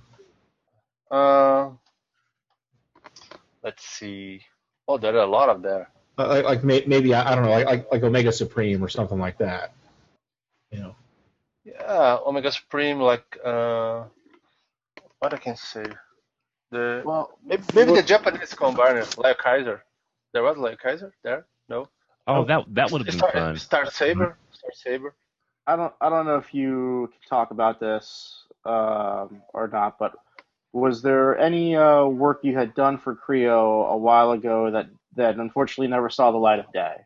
Creo. Let's see. Oh, there are a lot of there. Like maybe I don't know, like Omega Supreme or something like that. You know. Yeah, Omega Supreme, like what I can say. Maybe the Japanese combiner, Leo Kaiser. There was Leo Kaiser there? No. Oh, that would have been fun. Star Saber. I don't know if you can talk about this or not, but was there any work you had done for Creo a while ago that unfortunately never saw the light of day?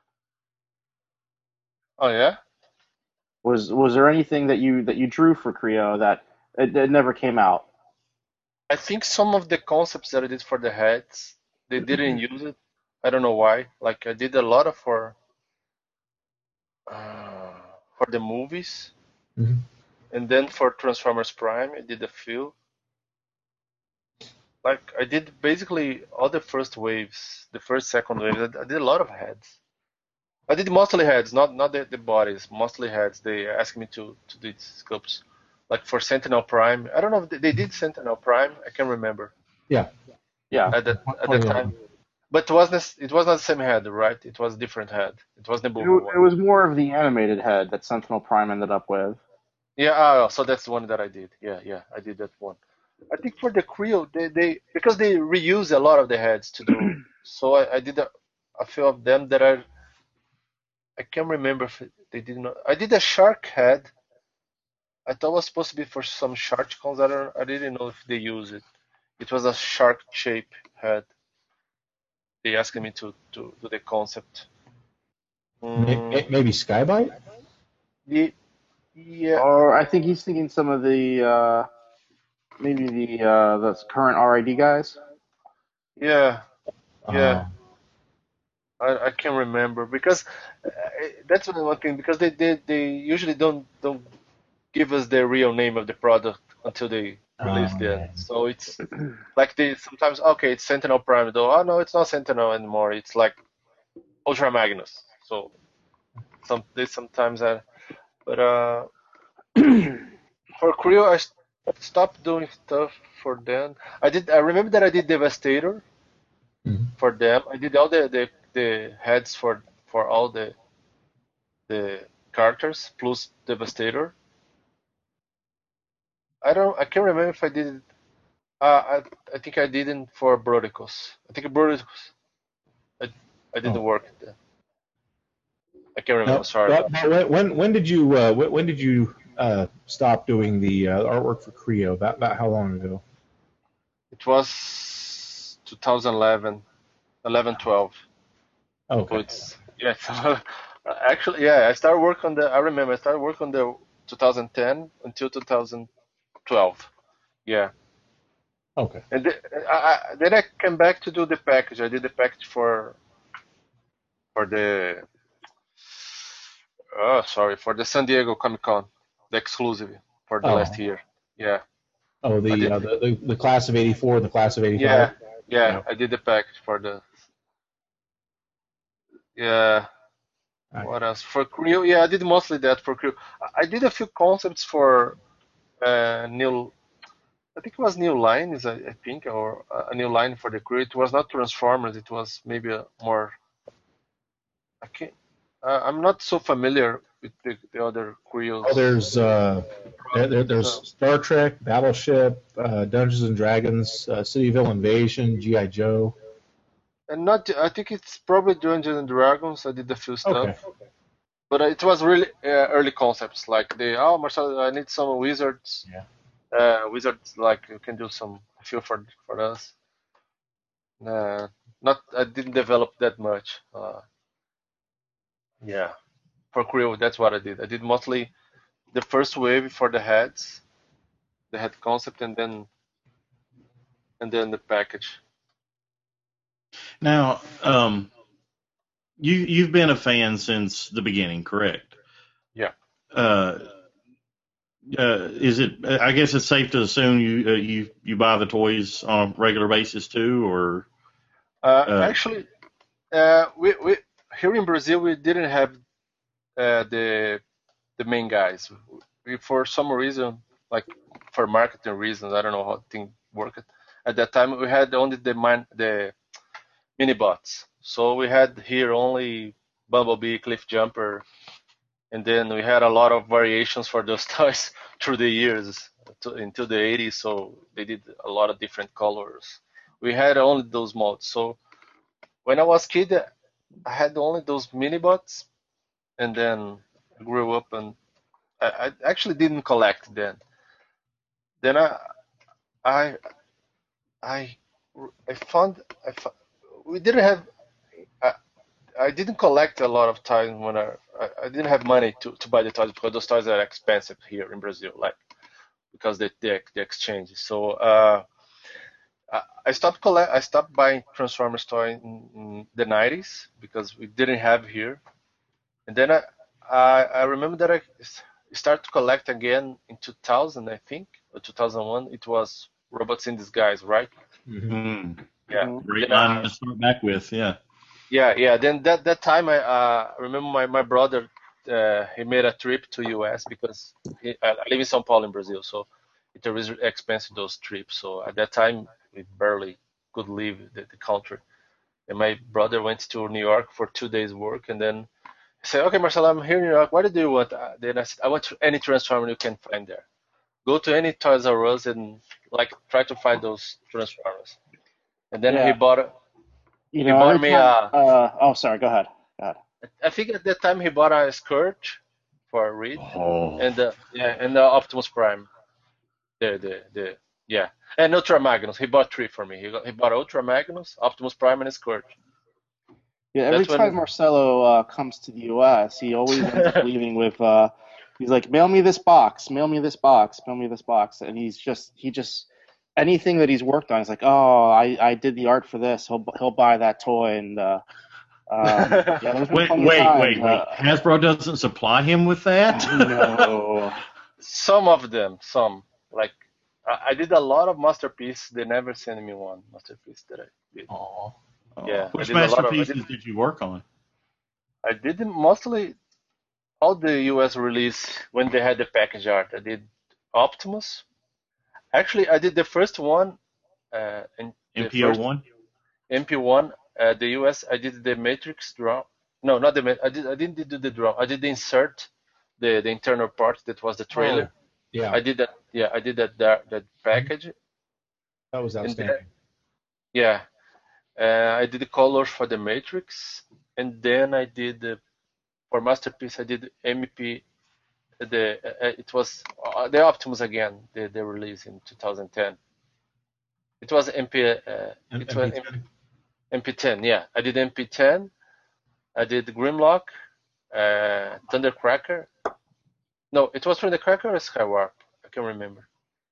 Oh yeah. Was there anything that you drew for Creo that it never came out? I think some of the concepts that I did for the heads, they didn't use it. I don't know why. Like I did a lot of for the movies, and then for Transformers Prime, I did a few. Like I did basically all the first waves, the first, second waves. I did a lot of heads. I did mostly heads, not the bodies, mostly heads. They asked me to do these sculpts. Like for Sentinel Prime, I don't know if they did Sentinel Prime. I can't remember. Yeah. At that time, but it was not the same head, right? It was a different head. It was the one. It was more of the animated head that Sentinel Prime ended up with. Yeah. So that's the one that I did. Yeah. I did that one. I think for the Creo, they because they reuse a lot of the heads to do. So I did a few of them that I can't remember if they did not. I did a shark head. I thought it was supposed to be for some shark cons. I didn't know if they use it. It was a shark shape head. They asked me to do the concept. Maybe Skybite? Yeah. Or I think he's thinking some of the maybe the current RID guys. Yeah, yeah. Uh, I can remember because that's one thing because they usually don't give us the real name of the product until they release it. yeah. So it's like they sometimes okay it's Sentinel Prime though. Oh no, it's not Sentinel anymore. It's like Ultra Magnus. So they sometimes but for Creo I stopped doing stuff for them. I remember that I did Devastator Mhm. for them. I did all the heads for all the characters plus Devastator. I can't remember if I did it. I think I didn't for Brodicus. I think Brodicus I didn't Oh. work there. I can't Now, remember. Sorry about that. when did you stop doing the artwork for Creo? About how long ago? It was 2011, 11, 12. So Okay. it's yeah. Actually, yeah. I started work on the. I remember I started work on the 2010 until 2012. Yeah. Okay. And then I came back to do the package. I did the package for the for the San Diego Comic Con, the exclusive for the last Oh. year. Yeah, Oh, I did. the class of '84 and the class of '85. Yeah, I did the package for the. Yeah, what else for Creo? Yeah, I did mostly that for Creo. I did a few concepts for new. I think it was New Line, I think, or a new line for the Creo. It was not Transformers. It was maybe a more. I can't. I'm not so familiar with the other Creos. Oh, there's Star Trek, Battleship, Dungeons and Dragons, Cityville Invasion, GI Joe. And not, I think it's probably Dungeons and Dragons. I did a few stuff, Okay. but it was really early concepts. Like Marcel, I need some wizards. Yeah. Wizards like you can do some few for us. Not, I didn't develop that much. Yeah, for Creo, that's what I did. I did mostly the first wave for the heads, the head concept, and then the package. Now, you've been a fan since the beginning, correct? Yeah. Is it? I guess it's safe to assume you buy the toys on a regular basis too, or? Actually, we here in Brazil we didn't have the main guys. For some reason, like for marketing reasons, I don't know how things worked. At that time, we had only the mini bots. So we had here only Bumblebee, Cliff Jumper, and then we had a lot of variations for those toys through the years into the 80s. So they did a lot of different colors. We had only those mods. So when I was kid, I had only those mini bots, and then I grew up and I actually didn't collect then. Then I found we didn't have I didn't collect a lot of toys when I didn't have money to buy the toys because those toys are expensive here in Brazil, like because the exchange. So I stopped buying Transformers toys in the 90s because we didn't have here, and then I remember that I started to collect again in 2000, I think, or 2001. It was Robots in Disguise, right? Mm-hmm. Yeah. Great line to start back with, yeah. Yeah. Then that time I remember my brother he made a trip to US because I live in São Paulo in Brazil, so it was expensive those trips. So at that time we barely could leave the country. And my brother went to New York for 2 days work, and then he said, "Okay, Marcelo, I'm here in New York. What do you want?" Then I said, "I want to any Transformer you can find there. Go to any Toys R Us and like try to find those Transformers." And then he bought. He bought me oh, sorry. Go ahead. I think at that time he bought a Scourge for Reed and the Optimus Prime. And Ultra Magnus. He bought 3 for me. He bought Ultra Magnus, Optimus Prime, and Scourge. Yeah, every time Marcelo comes to the U.S., he always ends up leaving with He's like, mail me this box, mail me this box, mail me this box, and he just anything that he's worked on, he's like, oh, I did the art for this. He'll buy that toy, and yeah, those were Wait. fun times. Hasbro doesn't supply him with that? No. Some of them, like I did a lot of masterpiece. They never sent me one masterpiece that I did. Aww. Yeah. Which masterpieces did you work on? I did mostly all the US release when they had the package art. I did Optimus. Actually, I did the first one in MP01? MP1. The US, I did the Matrix draw. No, not the I didn't do the draw. I did the insert, the internal part that was the trailer. Oh, yeah. I did that. Yeah, I did that package. That was outstanding. Yeah. I did the colors for the Matrix, and then I did for Masterpiece. I did MP. It was the Optimus again. They released in 2010. It was MP. It was MP10. Yeah, I did MP10. I did Grimlock, Thundercracker. No, it was Thundercracker or Skywarp. I can't remember.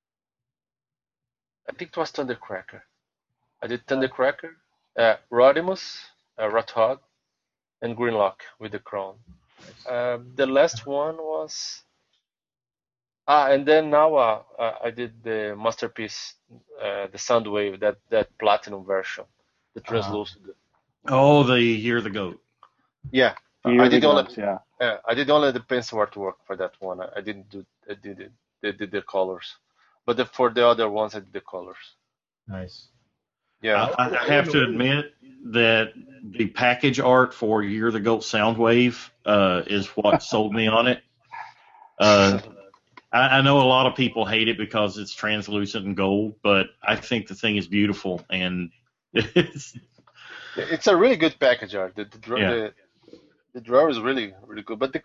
I think it was Thundercracker. I did Thundercracker, Rodimus, Rothog, and Grimlock with the crown. The last one was and then now I did the Masterpiece, the Soundwave, that platinum version, the translucent. Oh, the Year of the Goat. Yeah, I did only the pencil artwork for that one. I didn't do. I did the colors, but for the other ones I did the colors. Nice. Yeah, I have to admit that the package art for Year of the Goat Soundwave is what sold me on it. I know a lot of people hate it because it's translucent and gold, but I think the thing is beautiful, and it's a really good package art. The drawer is really good, but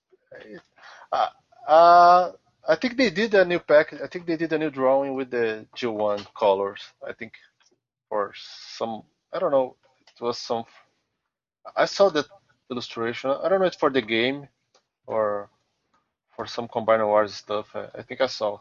I think they did a new package. I think they did a new drawing with the G1 colors. I think for some, I don't know. It was some. I saw that illustration. I don't know if it's for the game or for some Combiner Wars stuff. I think I saw.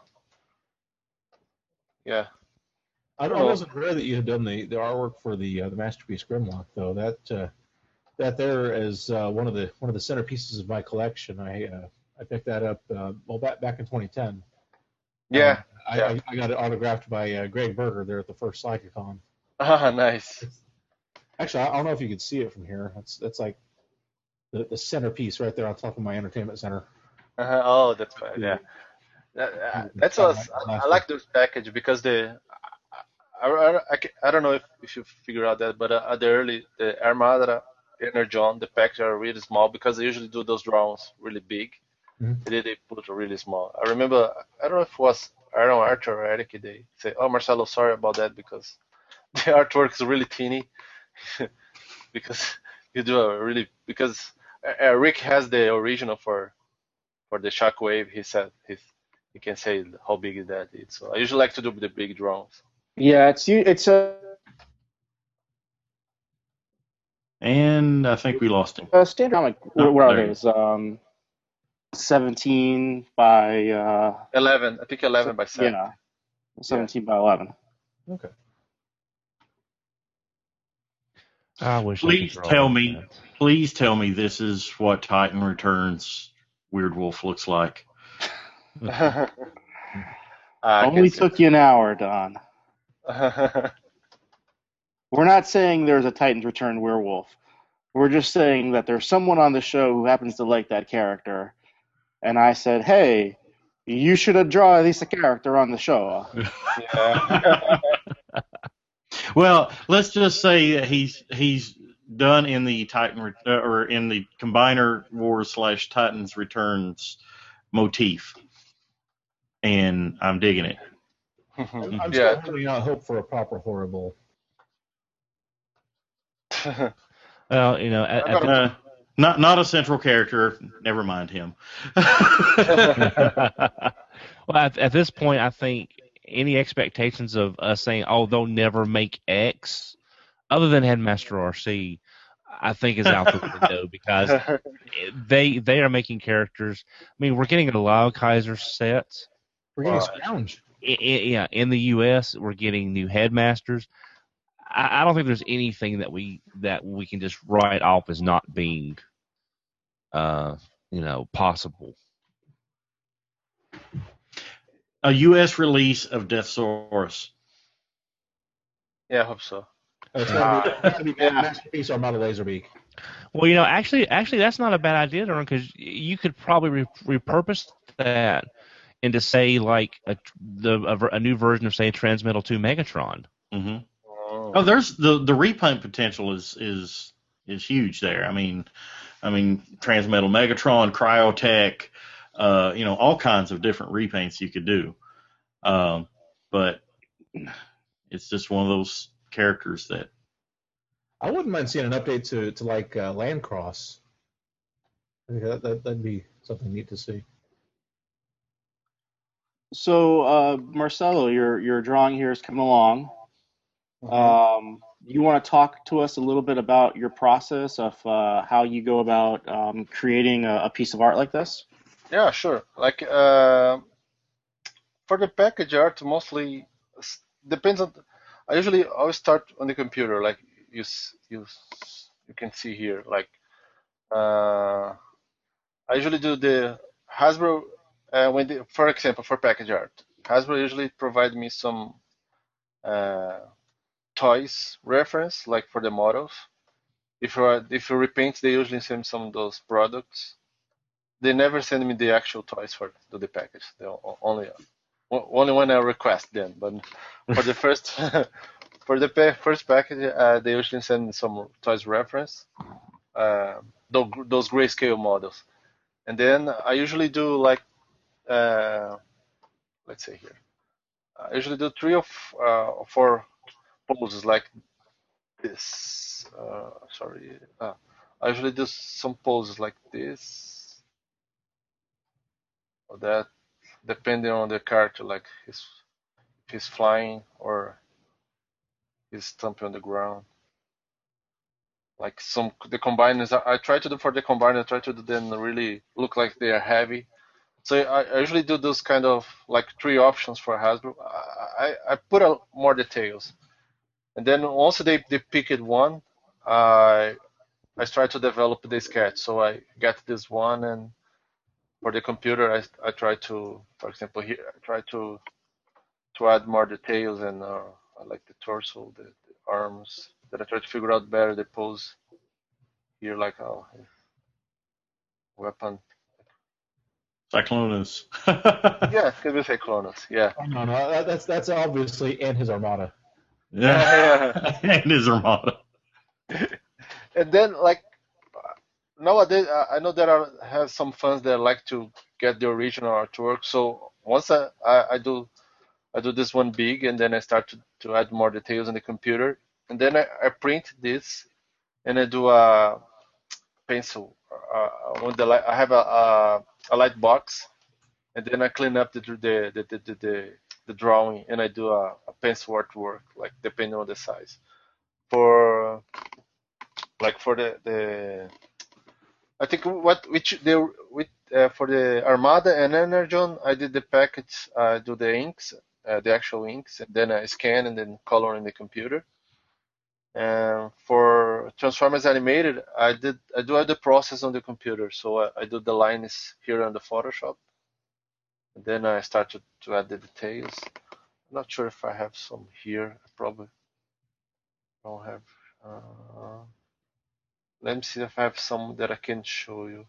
Yeah. I wasn't aware that you had done the artwork for the Masterpiece Grimlock, though. That there is one of the centerpieces of my collection. I picked that up back in 2010. Yeah. I got it autographed by Greg Berger there at the first Psychicon. Ah, nice. Actually, I don't know if you could see it from here. That's like the centerpiece right there on top of my entertainment center. Oh, that's fine. Yeah. That's us. I like those package because I don't know if you figure out that, but the Armada, Energon, the packs are really small because they usually do those drawings really big. Mm-hmm. They put really small. I remember, I don't know if it was Aaron Archer or Eric, they say, oh, Marcelo, sorry about that because the artwork is really teeny. because you do because Rick has the original for the Shockwave. He said he can say how big that is. So I usually like to do the big drawings. Yeah, it's a. And I think we lost him. Standard comic. Where are those? 17 by 11. I think 11 by 7. Yeah, 17 by 11. Okay. I wish. Please tell me this is what Titan Returns Weird Wolf looks like. Only took you an hour, Don. We're not saying there's a Titans Return werewolf. We're just saying that there's someone on the show who happens to like that character. And I said, hey, you should draw at least a character on the show. Yeah. Well, let's just say that he's done in the or in the Combiner Wars / Titans Returns motif, and I'm digging it. I'm still holding out hope for a proper horrible. Well, you know, not a central character. Never mind him. Well, at this point, I think any expectations of us saying, "Oh, they'll never make X," other than Headmaster RC, I think is out the window because they are making characters. I mean, we're getting a lot of Kaiser sets. We're getting Scrounge. Yeah, in the U.S., we're getting new headmasters. I don't think there's anything that we can just write off as not being, possible. A U.S. release of Deathsaurus. Yeah, I hope so. It's going to be Masterpiece Armada Laserbeak. Well, actually, that's not a bad idea, Darren, because you could probably repurpose that into, say, like a new version of, say, Transmetal 2 Megatron. Mm-hmm. Oh, there's the repaint potential is huge there. I mean, Transmetal Megatron, Cryotech, all kinds of different repaints you could do. But it's just one of those characters that I wouldn't mind seeing an update to like Landcross. I think that'd be something neat to see. So, Marcelo, your drawing here is coming along. You want to talk to us a little bit about your process of how you go about creating a piece of art like this? Yeah, sure. Like for the package art, mostly depends on. I usually always start on the computer, like you can see here. Like I usually do the Hasbro for example, for package art, Hasbro usually provide me some toys reference, like for the models. If you repaint, they usually send some of those products. They never send me the actual toys for the package. They only when I request them. But for the first first package, they usually send some toys reference, those grayscale models. And then I usually do like, let's say here, I usually do 3 or 4 poses like this. I usually do some poses like this or that, depending on the character, like if he's flying or he's stomping on the ground. Like the combiners, I try to do for the combiner, I try to do them really look like they are heavy. So I usually do those kind of like 3 options for Hasbro. I put more details, and then once they picked one, I try to develop the sketch. So I get this one, and for the computer, I try to, for example, here I try to add more details, and I like the torso, the arms. That I try to figure out better the pose here, like weapon. Cyclonus. Yeah, can we say Clonus? Yeah. No, that's obviously in his Armada. Yeah, and his Armada. And then, like nowadays, I know there have some fans that like to get the original artwork. So once I do this one big, and then I start to add more details on the computer, and then I print this, and I do a pencil. I have a light box, and then I clean up the drawing, and I do a pencil artwork, like depending on the size. For the I think for the Armada and Energon, I did the package. I do the inks, the actual inks, and then I scan and then color in the computer. And for Transformers Animated, I do have the process on the computer. So I do the lines here on the Photoshop, and then I start to add the details. I'm not sure if I have some here. I probably don't have. Let me see if I have some that I can show you.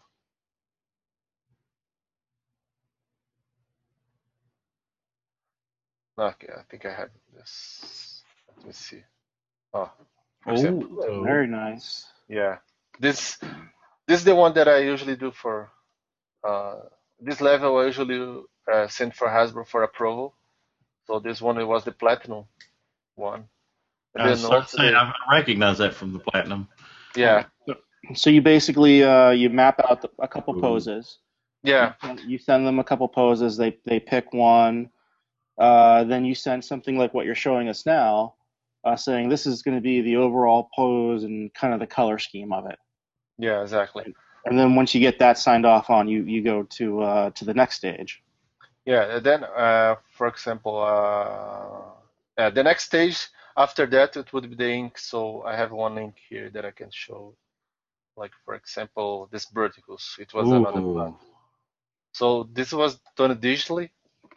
Okay, I think I have this. Let me see. Oh, for example. Very nice. Yeah, this is the one that I usually do for this level. I usually send for Hasbro for approval. So this one, it was the platinum one. And then I recognize that from the platinum. Yeah. So you basically you map out a couple poses. Yeah. You send them a couple poses. They pick one. Then you send something like what you're showing us now. saying this is going to be the overall pose and kind of the color scheme of it. Yeah, exactly. And then once you get that signed off on, you go to the next stage. Yeah, and then for example, the next stage after that it would be the ink. So I have one ink here that I can show. Like for example, this Bruticus. It was another plant. So this was done digitally.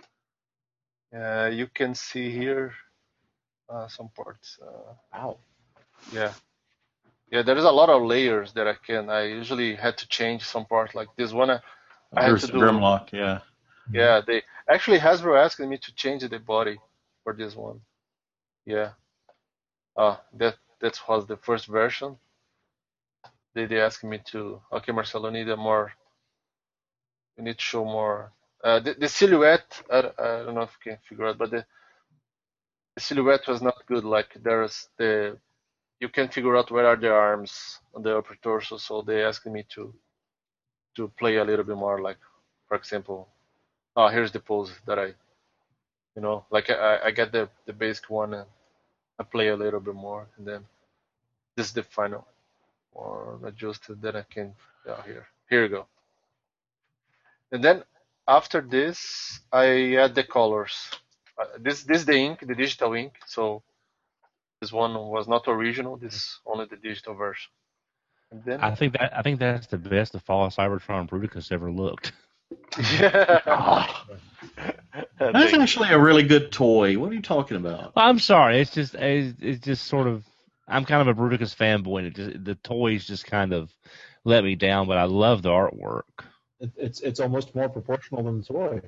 You can see here some parts. Wow. Yeah. Yeah, there is a lot of layers that I usually had to change some parts. Like this one, I had to do. Grimlock, yeah. Yeah, they actually Hasbro asked me to change the body for this one. Yeah. That was the first version. They asked me to. Okay, Marcelo, we need to show more. The silhouette. I don't know if you can figure out, but the silhouette was not good. Like you can figure out where are the arms on the upper torso. So they asked me to play a little bit more. Like, for example, here's the pose that like I get the basic one and I play a little bit more, and then this is the final one adjusted that I can. Here we go. And then after this, I add the colors. This is the ink, the digital ink. So this one was not original. This is only the digital version. And then I think that's the best the Fall of Cybertron Bruticus ever looked. Yeah. That's actually a really good toy. What are you talking about? I'm sorry. It's just sort of. I'm kind of a Bruticus fanboy, and the toys just kind of let me down. But I love the artwork. It's almost more proportional than the toy.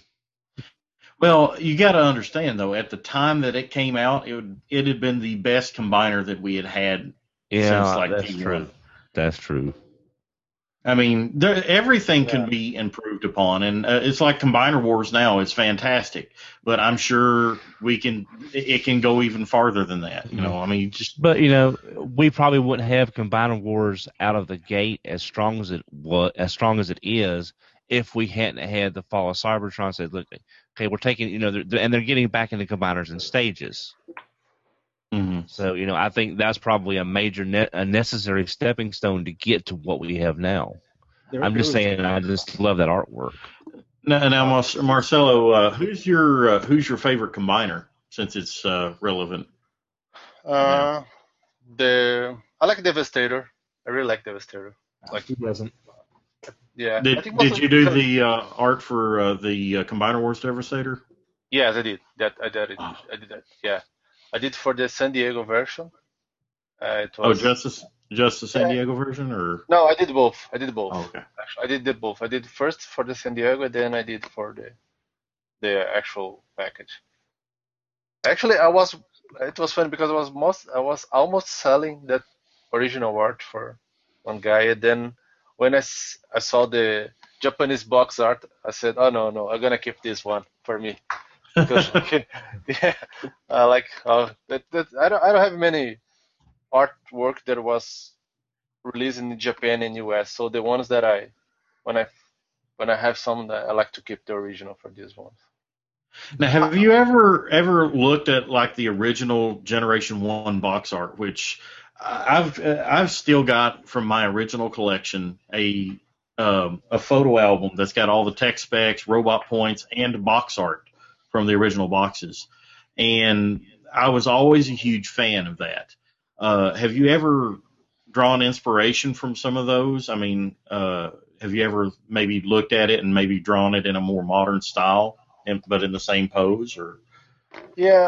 Well, you got to understand though, at the time that it came out, it had been the best combiner that we had since that's T1. true. That's true. I mean, everything can be improved upon, and it's like Combiner Wars now. It's fantastic, but I'm sure it can go even farther than that. You know, I mean, But we probably wouldn't have Combiner Wars out of the gate as strong as it is, if we hadn't had the Fall of Cybertron. Said, look, okay, we're taking, and they're getting back into combiners in stages. Mm-hmm. So, I think that's probably a major a necessary stepping stone to get to what we have now. I'm just saying, I just love that artwork. Now, Marcelo, who's your favorite combiner, since it's relevant? I like Devastator. I really like Devastator. Like, who doesn't? Yeah. Did you do the art for the Combiner Wars Devastator? Yes, I did. I did that. Yeah. I did for the San Diego version. It was, just the San Diego version, or no? I did both. Oh, okay. Actually, I did both. I did first for the San Diego, then I did for the actual package. Actually, it was funny because I was almost selling that original art for one guy, and then when I saw the Japanese box art, I said, "Oh no, I'm gonna keep this one for me." Because, yeah, I don't have many artwork that was released in Japan and US. So the ones that when I have some, that I like to keep the original for these ones. Now, have you ever looked at like the original Generation 1 box art, which I've still got from my original collection, a photo album that's got all the tech specs, robot points, and box art from the original boxes, and I was always a huge fan of that. Have you ever drawn inspiration from some of those? I mean, have you ever maybe looked at it and maybe drawn it in a more modern style, but in the same pose? Or yeah,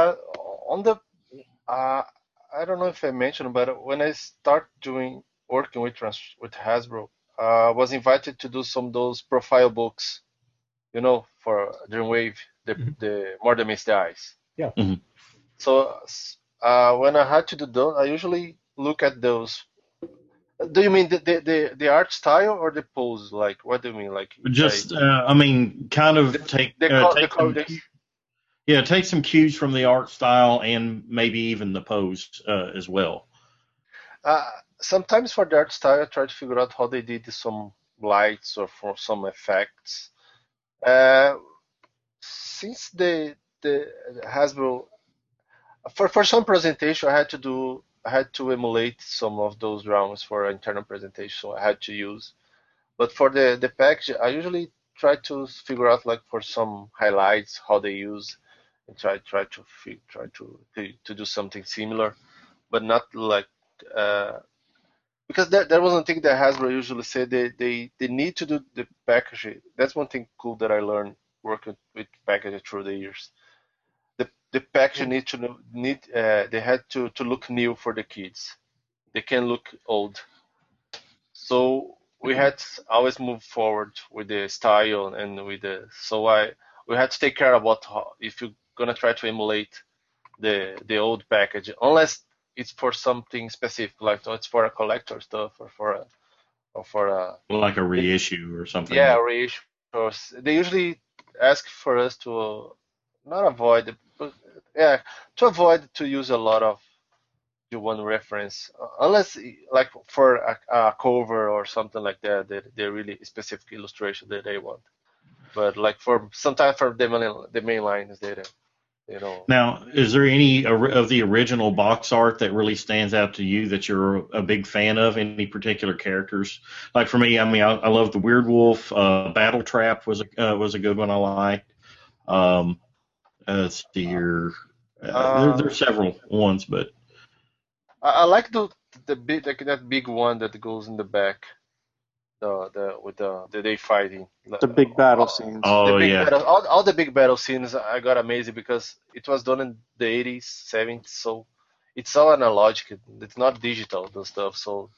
I don't know if I mentioned, but when I start working with Hasbro, I was invited to do some of those profile books, for Dreamwave, the More Than Meets the Eyes. Yeah. Mm-hmm. So when I had to do those, I usually look at those. Do you mean the art style or the pose? Like, what do you mean? Like, just I mean, kind of take some cues from the art style and maybe even the pose as well. Sometimes for the art style, I try to figure out how they did some lights or for some effects. Since the Hasbro, for some presentation, I had to emulate some of those drawings for internal presentation, so I had to use. But for the package, I usually try to figure out like for some highlights how they use, and try to do something similar, but not like because there was one thing that Hasbro usually say they need to do the packaging. That's one thing cool that I learned working with packaging through the years. The packaging they had to look new for the kids. They can look old. So we had to always move forward with the style and with the we had to take care about how, if you're gonna try to emulate the old package, unless it's for something specific, like it's for a collector stuff or for a Well, like a reissue or something. yeah reissue. They usually ask for us to not avoid, but yeah, to avoid to use a lot of the one reference, unless like for a cover or something like that, they're really specific illustration that they want. But like for sometimes for the main lines, they don't. Now, is there any of the original box art that really stands out to you that you're a big fan of? Any particular characters? Like for me, I mean, I love the Weird Wolf. Battle Trap was a good one I liked. Let's see here. There's several ones, but I like the big like that big one that goes in the back. The they fighting. The big battle scenes. oh yeah, All the big battle scenes I got amazing because it was done in the 80s, 70s, so it's all analogic. It's not digital the stuff. So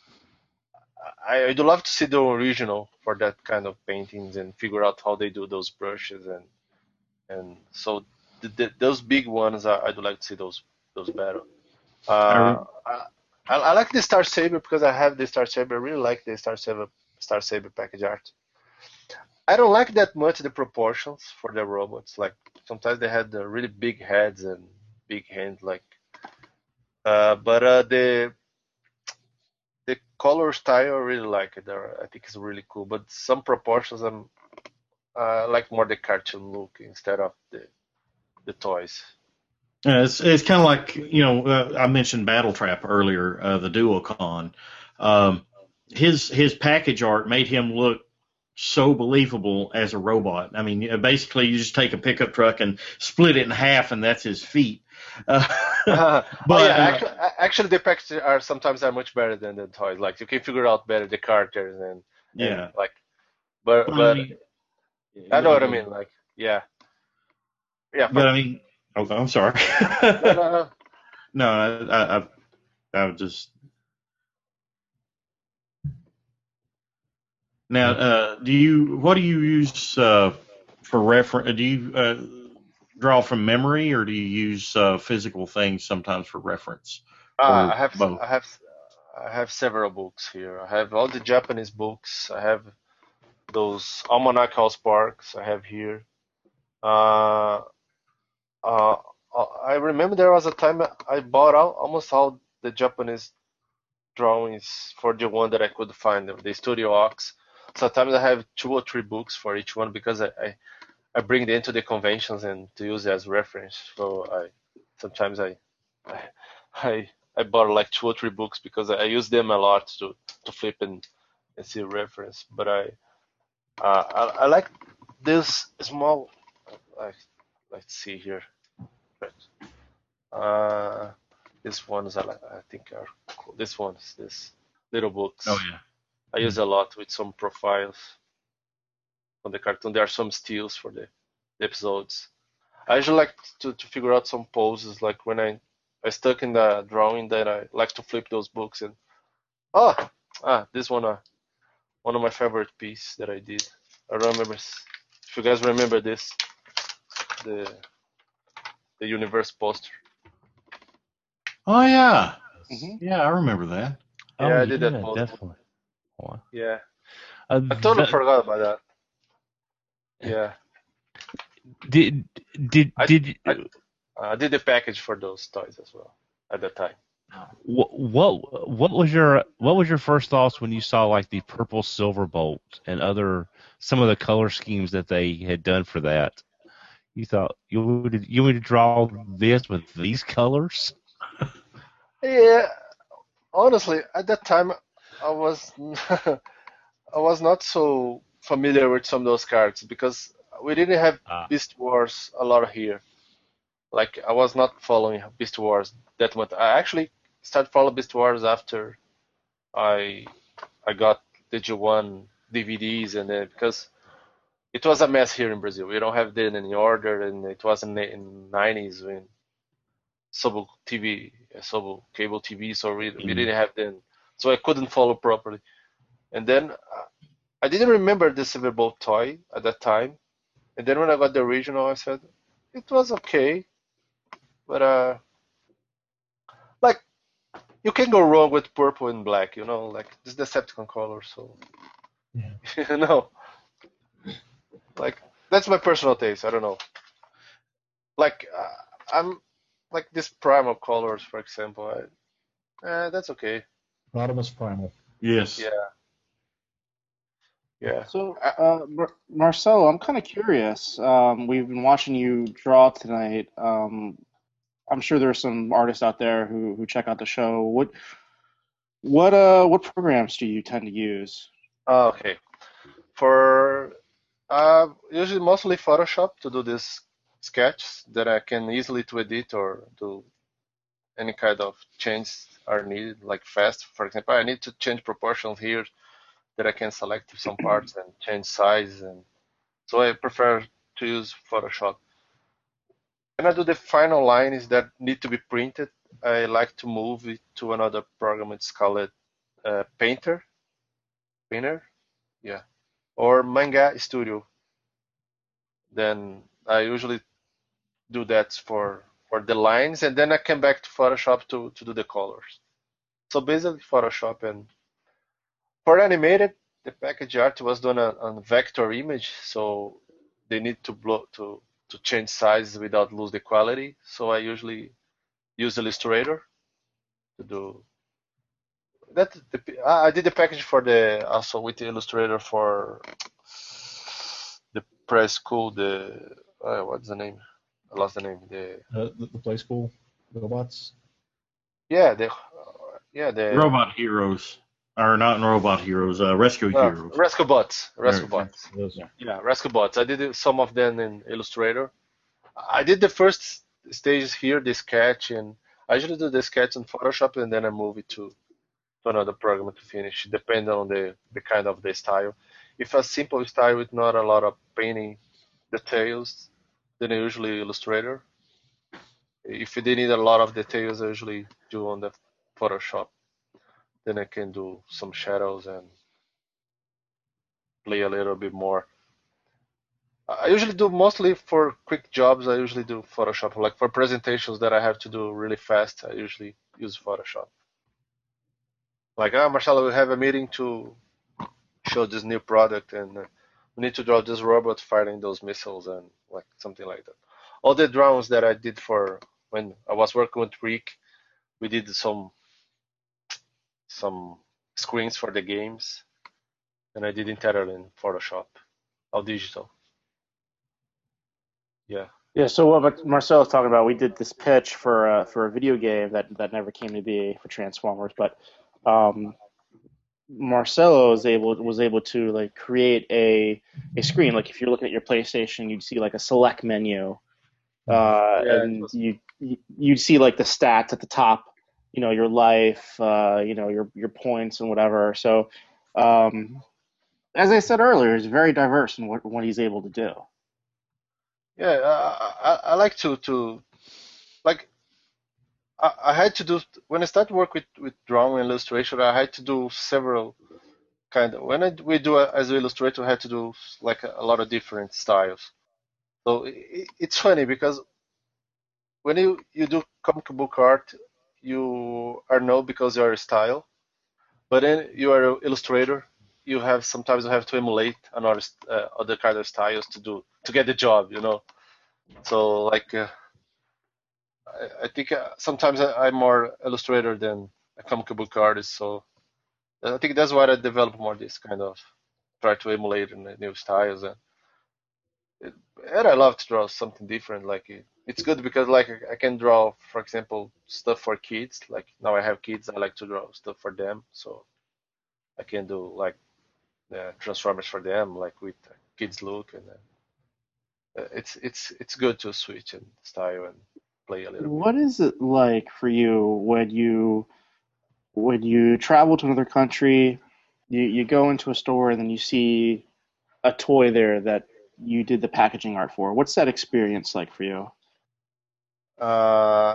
I do love to see the original for that kind of paintings and figure out how they do those brushes and so those big ones I do like to see those battle. I like the Star Saber because I have the Star Saber. I really like the Star Saber package art. I don't like that much the proportions for the robots. Like sometimes they had the really big heads and big hands. Like, but the color style I really like it. I think it's really cool. But some proportions I like more the cartoon look instead of the toys. it's kind of like I mentioned Battle Trap earlier, the Duocon. His package art made him look so believable as a robot. I mean, basically, you just take a pickup truck and split it in half, and that's his feet. Actually, the packages are sometimes much better than the toys. Like you can figure out better the characters and like, but I know what I mean. Like, yeah. But I mean, I'm sorry. No, I would just. Now, what do you use for reference? Do you draw from memory, or do you use physical things sometimes for reference? I have several books here. I have all the Japanese books. I have those Almanac House Sparks. I have here. I remember there was a time I bought almost all the Japanese drawings for the one that I could find, the Studio Ox. Sometimes I have 2 or 3 books for each one because I bring them to the conventions and to use as reference. So sometimes I bought like 2 or 3 books because I use them a lot to flip and see reference. But I like this small. Let's see here. These ones I think are cool. This little books. Oh yeah. I use a lot with some profiles on the cartoon. There are some stills for the episodes. I usually like to figure out some poses, like when I stuck in the drawing, then I like to flip those books and this one of my favorite pieces that I did. I remember if you guys remember this, the Universe poster. Oh yeah, Mm-hmm. yeah, I remember that. Yeah, I did that poster. Definitely. Yeah, I totally forgot about that. Yeah. I did the package for those toys as well at that time. What was your first thoughts when you saw like the purple Silverbolt and some of the color schemes that they had done for that? You thought you want me to draw this with these colors? Yeah, honestly, at that time, I was I was not so familiar with some of those cards because we didn't have Ah, Beast Wars a lot here. Like I was not following Beast Wars that much. I actually started following Beast Wars after I I got the G1 DVDs and then because it was a mess here in Brazil. We don't have them in any order, and it was in 90s when Sobo TV, Sobo cable TV, so we mm, didn't have them, so I couldn't follow properly. And then I didn't remember the Silverbolt toy at that time. And then when I got the original, I said it was okay, but like you can go wrong with purple and black, like this Decepticon color. So Yeah. you know, like that's my personal taste. I don't know. Like I'm like this primal colors, for example. That's okay. Rodimus Primal. Yes. Yeah, yeah. So, I, Marcelo, I'm kind of curious. We've been watching you draw tonight. I'm sure there's some artists out there who check out the show. What programs do you tend to use? okay. For usually mostly Photoshop to do this sketch that I can easily to edit or do any kind of change are needed, like fast. For example, I need to change proportions here that I can select some parts and change size, and so I prefer to use Photoshop. When I do the final lines that need to be printed, I like to move it to another program. It's called Painter, Painter, yeah, or Manga Studio. Then I usually do that for the lines, and then I come back to Photoshop to do the colors. So basically Photoshop. And for animated, the package art was done on vector image, so they need to blow to change size without lose the quality. So I usually use Illustrator to do that. I did the package for the also with the Illustrator for the press school. The what's the name? I lost the name. The Play School robots. Yeah the yeah the Robot Heroes. Or not Robot Heroes, Rescue Heroes. Rescue Bots. There, Rescue yeah. Bots. Those. Yeah. Yeah, Rescue Bots. I did some of them in Illustrator. I did the first stages here, the sketch, and I usually do the sketch in Photoshop, and then I move it to another program to finish, depending on the kind of the style. If a simple style with not a lot of painting details, then I usually Illustrator. If they need a lot of details, I usually do on the Photoshop. Then I can do some shadows and play a little bit more. I usually do mostly for quick jobs. I usually do Photoshop. Like for presentations that I have to do really fast, I usually use Photoshop. Like, Marcelo, we have a meeting to show this new product, and we need to draw this robot firing those missiles and like something like that. All the drawings that I did for when I was working with Rick, we did some screens for the games, and I did entirely in Photoshop, all digital. Yeah. Yeah, so what Marcelo's talking about, we did this pitch for a video game that never came to be for Transformers, but um, Marcelo was able to like create a screen. Like if you're looking at your PlayStation, you'd see like a select menu, Yeah, it and was. you'd see like the stats at the top, your life, your points and whatever. So, um, as I said earlier, it's very diverse in what he's able to do. Yeah, I like to like I had to do when I started work with drawing and illustration. I had to do several kind of when we do as an illustrator, I had to do like a lot of different styles. So it's funny because when you do comic book art, you are known because you are a style, but then you are an illustrator. You have sometimes you have to emulate another other kind of styles to get the job. So like. I think sometimes I'm more illustrator than a comic book artist, so I think that's why I develop more this kind of try to emulate in the new styles. And And I love to draw something different. Like it's good because like I can draw, for example, stuff for kids. Like now I have kids, I like to draw stuff for them. So I can do like Transformers for them, like with kids look, and it's good to switch and style and play a little bit. What is it like for you when you travel to another country, you go into a store and then you see a toy there that you did the packaging art for? What's that experience like for you? Uh,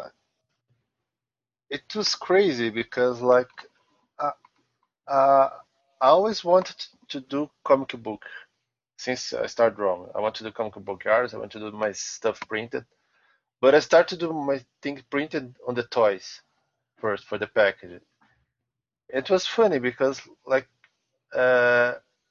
it was crazy because like uh, uh, I always wanted to do comic book since I started drawing. I want to do comic book arts. I want to do my stuff printed, but I started to do my thing printed on the toys first for the package. It was funny because like uh,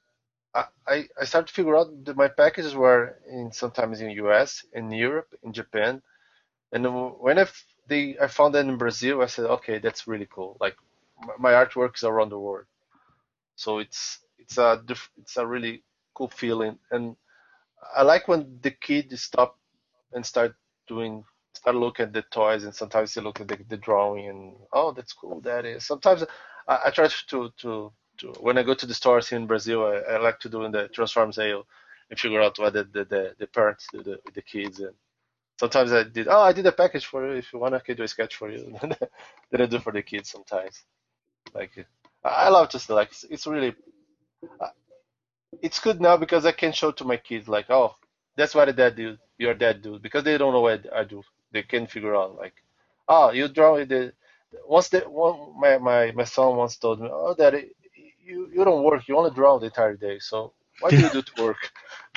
I started to figure out that my packages were in sometimes in US, in Europe, in Japan, and when I found that in Brazil, I said, okay, that's really cool. Like my artwork is around the world, so it's a really cool feeling, and I like when the kid stop and start looking at the toys, and sometimes they look at the drawing and oh, that's cool, that is. Sometimes I try to when I go to the stores here in Brazil, I like to do in the Transform sale and figure out what the parents do with the kids. And sometimes I did a package for you. If you want, I can do a sketch for you. That I do for the kids sometimes. Like I love to like it's really uh, it's good now because I can show to my kids like, oh, that's what a dad do. Your dad do because they don't know what I do. They can figure out like, oh, you draw the once the one my son once told me, oh, daddy, you don't work. You only draw the entire day. So what do you do to work?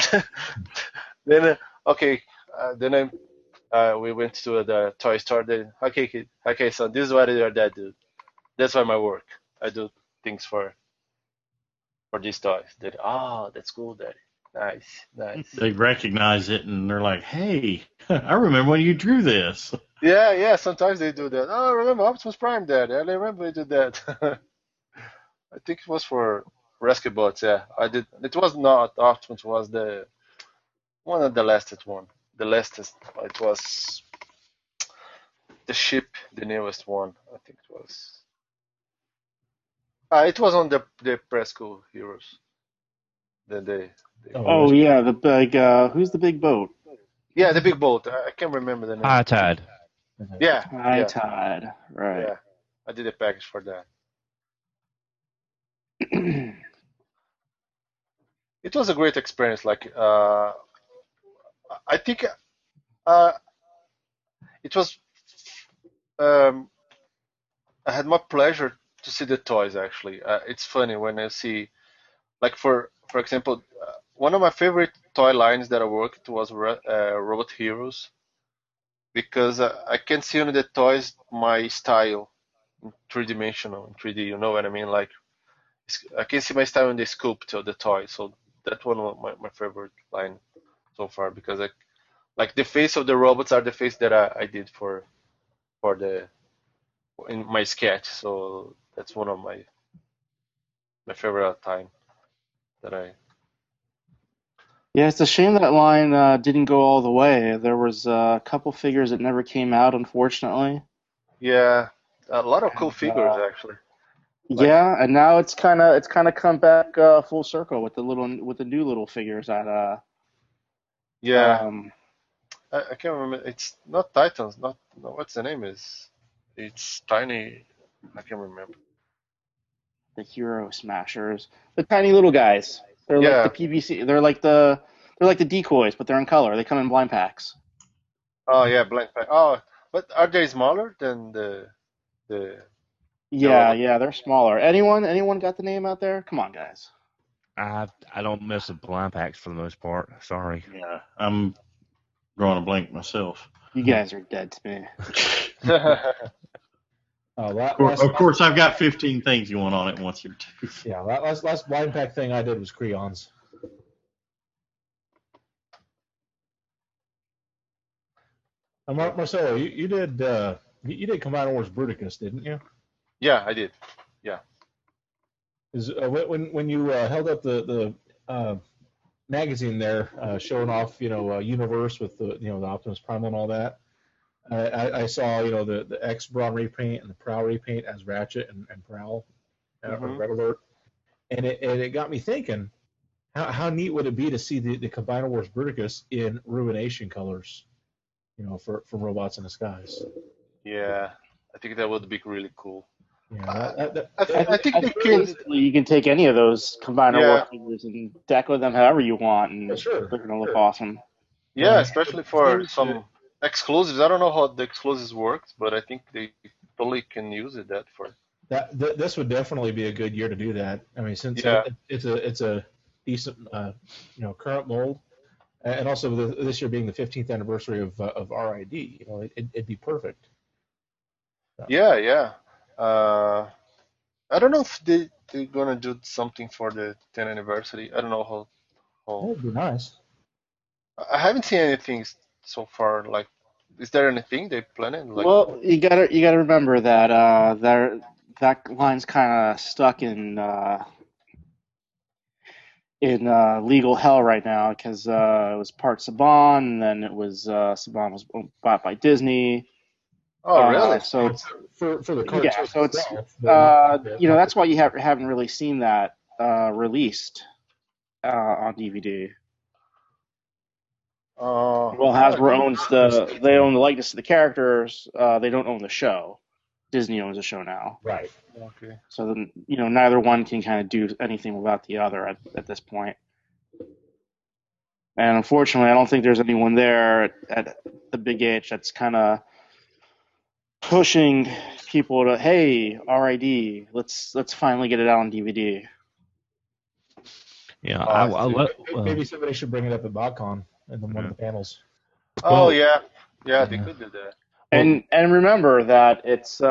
Then okay, then we went to the toy store. Then okay, kid, okay, son, this is what your dad do. That's why my work. I do things for these toys. Then that's cool, daddy. Nice, nice. They recognize it and they're like, "Hey, I remember when you drew this." Yeah, yeah. Sometimes they do that. Oh, I remember Optimus Prime, Daddy. I remember they did that. I think it was for Rescue Bots. Yeah, I did. It was not Optimus. It was the one of the lastest one. The lastest. It was the ship, the newest one. I think it was. It was on the Presco Heroes. Then they Oh, Oh yeah, the big who's the big boat? yeah, the big boat. I can't remember the name. High Tide. Yeah, High yeah, Tide, right? yeah. I did a package for that. It was a great experience. Like I think uh, it was. Um, I had more pleasure to see the toys actually. It's funny when I see, like for example, one of my favorite toy lines that I worked was Robot Heroes because I can see on the toys my style in three dimensional, in 3D. You know what I mean? Like I can see my style in the sculpt of the toy. So that's one of my favorite line so far because like the face of the robots are the face that I did for the in my sketch. So that's one of my favorite time that I. Yeah, it's a shame that line didn't go all the way. There was a couple figures that never came out, unfortunately. Yeah, a lot of cool And figures actually. Like yeah, and now it's kind of come back full circle with the new little figures that yeah, um I can't remember. It's not Titans. Not no, what's the name is? It's tiny. I can't remember. the Hero Smashers, the tiny little guys. They're like the Yeah. PVC. They're like the decoys, but they're in color. They come in blind packs. Oh yeah, blank pack. Oh, but are they smaller than the the Yeah, robot? yeah, they're smaller. Anyone got the name out there? Come on, guys. I don't mess with blind packs for the most part. Sorry. Yeah, I'm drawing a blank myself. You guys are dead to me. Of course, I've got 15 things going on at once here too. Yeah, last blind pack thing I did was crayons. Marcelo, you did Commodore Wars Bruticus, didn't you? Yeah, I did. Yeah. Is when you held up the magazine there showing off, Universe with the Optimus Primal and all that. I saw, the X Brawn repaint and the Prowl repaint as Ratchet and Prowl, or Red Alert, and it got me thinking, how neat would it be to see the Combiner Wars Bruticus in Ruination colors, from Robots in Disguise. Yeah, I think that would be really cool. Yeah, I think they can. Basically, you can take any of those Combiner War figures and deco them however you want, and they're going to look awesome. Yeah, especially for some exclusives. I don't know how the exclusives works, but I think they totally can use that for. This would definitely be a good year to do that. I mean, since it's a decent, current mold, and also this year being the 15th anniversary of RID, it'd be perfect. So. Yeah. I don't know if they're gonna do something for the 10th anniversary. I don't know how. That'd be nice. I haven't seen anything so far. Like, is there anything they planning? Like, well, you gotta remember that that line's kind of stuck in legal hell right now because it was part Saban, and then it was Saban was bought by Disney. Oh, really? So it's for the cartoon. Yeah, so it's that's why you haven't really seen that released on DVD. Well, Hasbro owns they own the likeness to the characters. They don't own the show. Disney owns the show now. Right. Okay. So then, neither one can kind of do anything without the other at this point. And unfortunately, I don't think there's anyone there at the Big H that's kind of pushing people to, hey, RID, let's finally get it out on DVD. Yeah, maybe somebody should bring it up at BotCon in one of the panels. Oh, yeah, they could do that. And remember that it's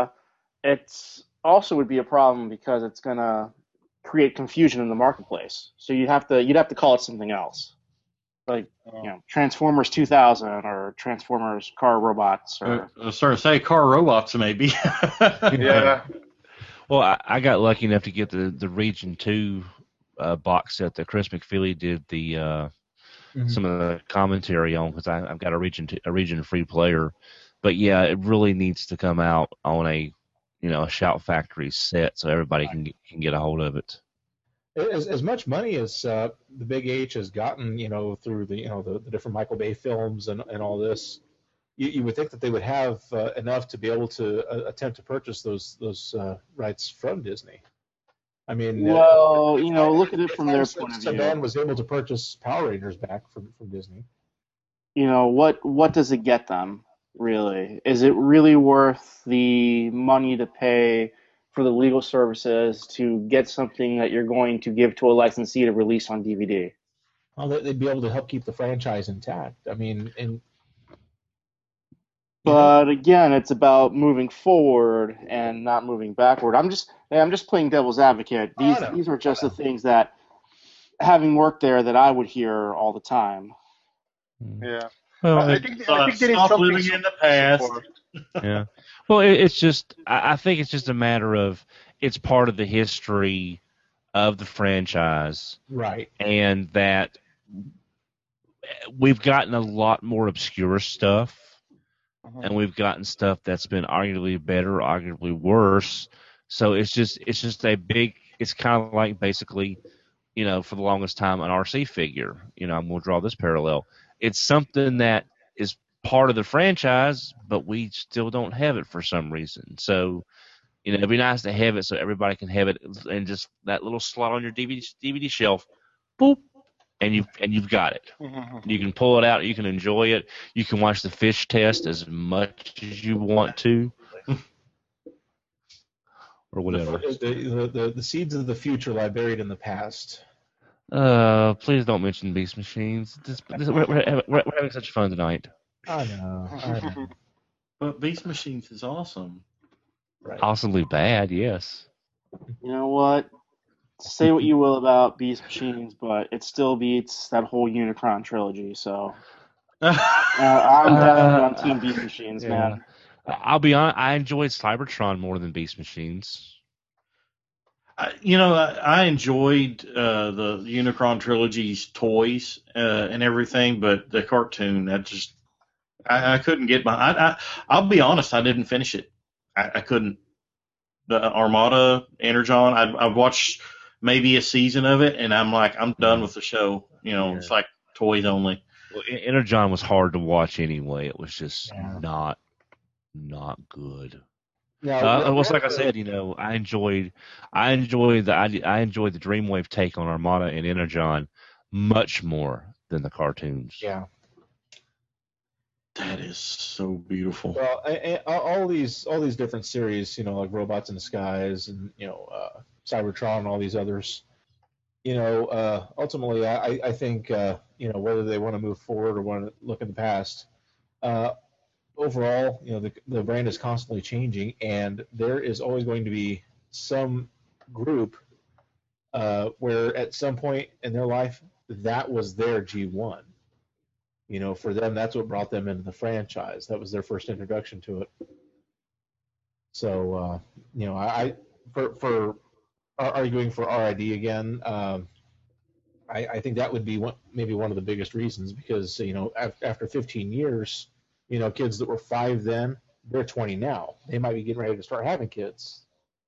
also would be a problem because it's gonna create confusion in the marketplace. So you'd have to call it something else, like Transformers 2000 or Transformers Car Robots. Or say Car Robots maybe. Yeah. Well, I got lucky enough to get the Region 2 box set that Chris McFeely did some of the commentary on, because I've got a Region free player. But yeah, it really needs to come out on a Shout Factory set so everybody can get a hold of it. As much money as the Big H has gotten, through the different Michael Bay films and all this, you would think that they would have enough to be able to attempt to purchase those rights from Disney. I mean, well, look at it from their point of view. Saban was able to purchase Power Rangers back from Disney. What does it get them? Really, is it really worth the money to pay for the legal services to get something that you're going to give to a licensee to release on DVD? Well, they'd be able to help keep the franchise intact. I mean, but again, it's about moving forward and not moving backward. I'm just playing devil's advocate. These are just the things that, having worked there, that I would hear all the time. Yeah. Well, I think they did stop living in the past. Yeah. Well, it's just, I think it's just a matter of, it's part of the history of the franchise. Right. And that we've gotten a lot more obscure stuff, and we've gotten stuff that's been arguably better, arguably worse. So it's just it's kind of like basically, for the longest time, an RC figure. I'm going to draw this parallel. It's something that is part of the franchise, but we still don't have it for some reason. So, it'd be nice to have it so everybody can have it, and just that little slot on your DVD shelf, boop, and you've got it. You can pull it out, you can enjoy it, you can watch the fish test as much as you want to, or whatever. The seeds of the future lie buried in the past. Please don't mention Beast Machines. We're having such fun tonight. I know. But Beast Machines is awesome. Right. Awesomely bad, yes. You know what? Say what you will about Beast Machines, but it still beats that whole Unicron trilogy. So I'm definitely on Team Beast Machines, man. I'll be honest. I enjoyed Cybertron more than Beast Machines. I enjoyed the Unicron trilogy's toys and everything, but the cartoon, I couldn't get behind. I'll be honest, I didn't finish it. I couldn't. The Armada Energon, I watched maybe a season of it, and I'm like, I'm done with the show. It's like toys only. Well, Energon was hard to watch anyway. It was just not good. Now, like I said, I enjoyed the Dreamwave take on Armada and Energon much more than the cartoons. Yeah. That is so beautiful. Well, all these different series, like Robots in Disguise and Cybertron and all these others, ultimately, I think whether they want to move forward or want to look in the past, overall, the brand is constantly changing, and there is always going to be some group where at some point in their life that was their G1. For them, that's what brought them into the franchise. That was their first introduction to it. So, for arguing for RID again, I think that would be maybe one of the biggest reasons because, after 15 years, kids that were 5 then, they're 20 now. They might be getting ready to start having kids,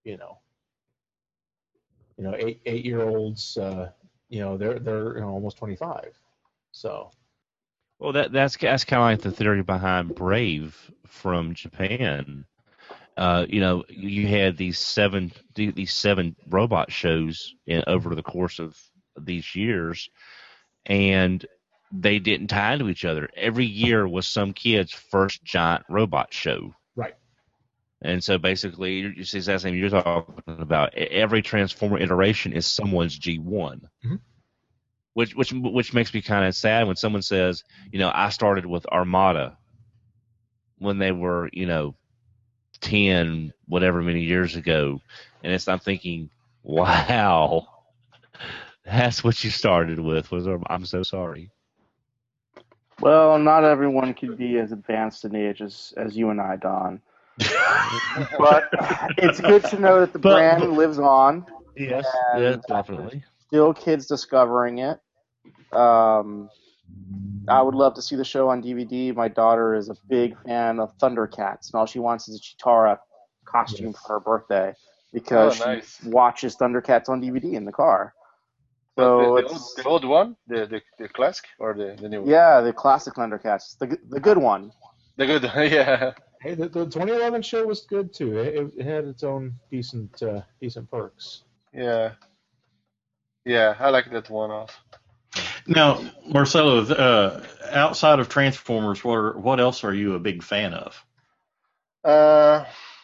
8-year-olds, they're almost 25. So. Well, that's kind of like the theory behind Brave from Japan. You had these seven robot shows over the course of these years, and they didn't tie into each other. Every year was some kid's first giant robot show. Right. And so basically, you see that same you're talking about. Every Transformer iteration is someone's G1. Mm-hmm. Which makes me kind of sad when someone says, I started with Armada when they were, 10, whatever many years ago. And I'm thinking, wow, that's what you started with. I'm so sorry. Well, not everyone can be as advanced in age as you and I, Don. But it's good to know that the brand lives on. Yes, definitely. Still kids discovering it. I would love to see the show on DVD. My daughter is a big fan of Thundercats, and all she wants is a Chitara costume for her birthday because she watches Thundercats on DVD in the car. So the old one, the classic or the new one? Yeah, the classic Thundercats, the good one. The good one, yeah. Hey, the 2011 show was good too. It had its own decent perks. Yeah, I like that one off. Now, Marcelo, outside of Transformers, what else are you a big fan of? All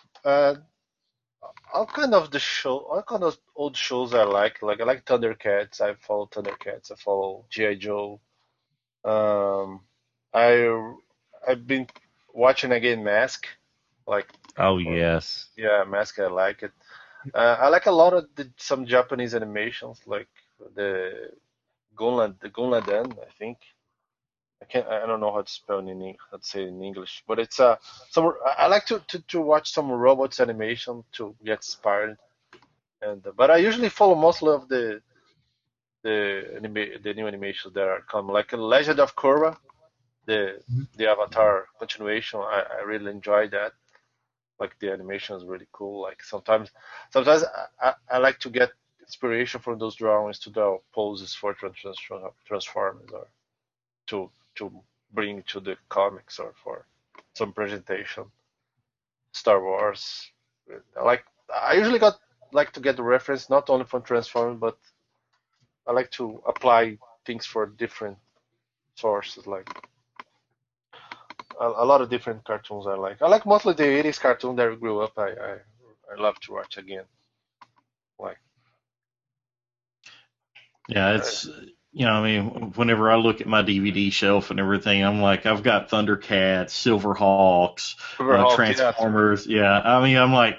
kind of old shows I like. Like I like Thundercats. I follow Thundercats. I follow G.I. Joe. I've been watching again Mask. Yes. Yeah, Mask. I like it. I like a lot of some Japanese animations, like the Gunladan, I think. I don't know how to spell how to say it in English, but it's I like to watch some robots animation to get inspired, but I usually follow mostly of the new animations that are coming, like Legend of Korra, the Avatar continuation. I really enjoy that. Like the animation is really cool. Like sometimes I like to get inspiration from those drawings to draw poses for Transformers or to bring to the comics or for some presentation. Star Wars. I usually like to get the reference not only from Transformers, but I like to apply things for different sources, like a lot of different cartoons I like. I like mostly the 80s cartoon that I grew up. I love to watch again. Yeah, it's whenever I look at my DVD shelf and everything, I'm like, I've got Thundercats, Silverhawks, Transformers. Yeah, I'm like,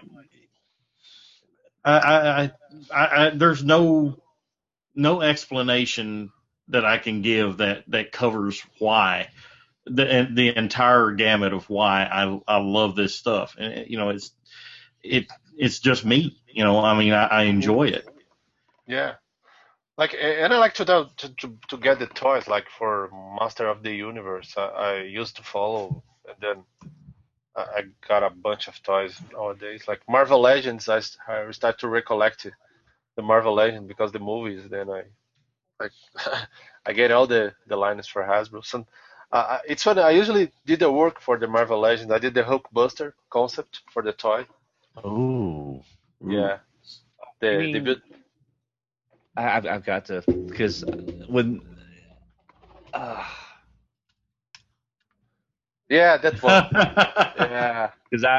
I there's no explanation that I can give that covers why the entire gamut of why I love this stuff, and it's just me. I enjoy it. Yeah. Like, and I like to get the toys, like for Master of the Universe. I used to follow, and then I got a bunch of toys nowadays. Like Marvel Legends, I start to recollect the Marvel Legends because the movies. Then like I get all the lines for Hasbro. So, it's funny. I usually did the work for the Marvel Legends. I did the Hulkbuster concept for the toy. Ooh. Yeah. You The mean- build. I've got to, because when Yeah, that one. Yeah.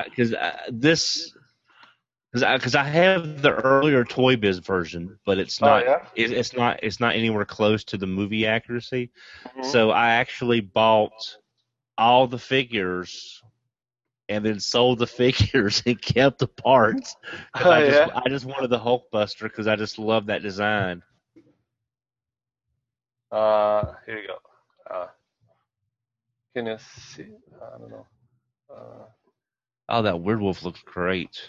because I have the earlier Toy Biz version, but it's not yeah? it's not anywhere close to the movie accuracy. Mhm. So I actually bought all the figures and then sold the figures and kept the parts. 'Cause Yeah. I just wanted the Hulkbuster because I just love that design. Here you go. Can you see? I don't know. Oh, that Werewolf looks great.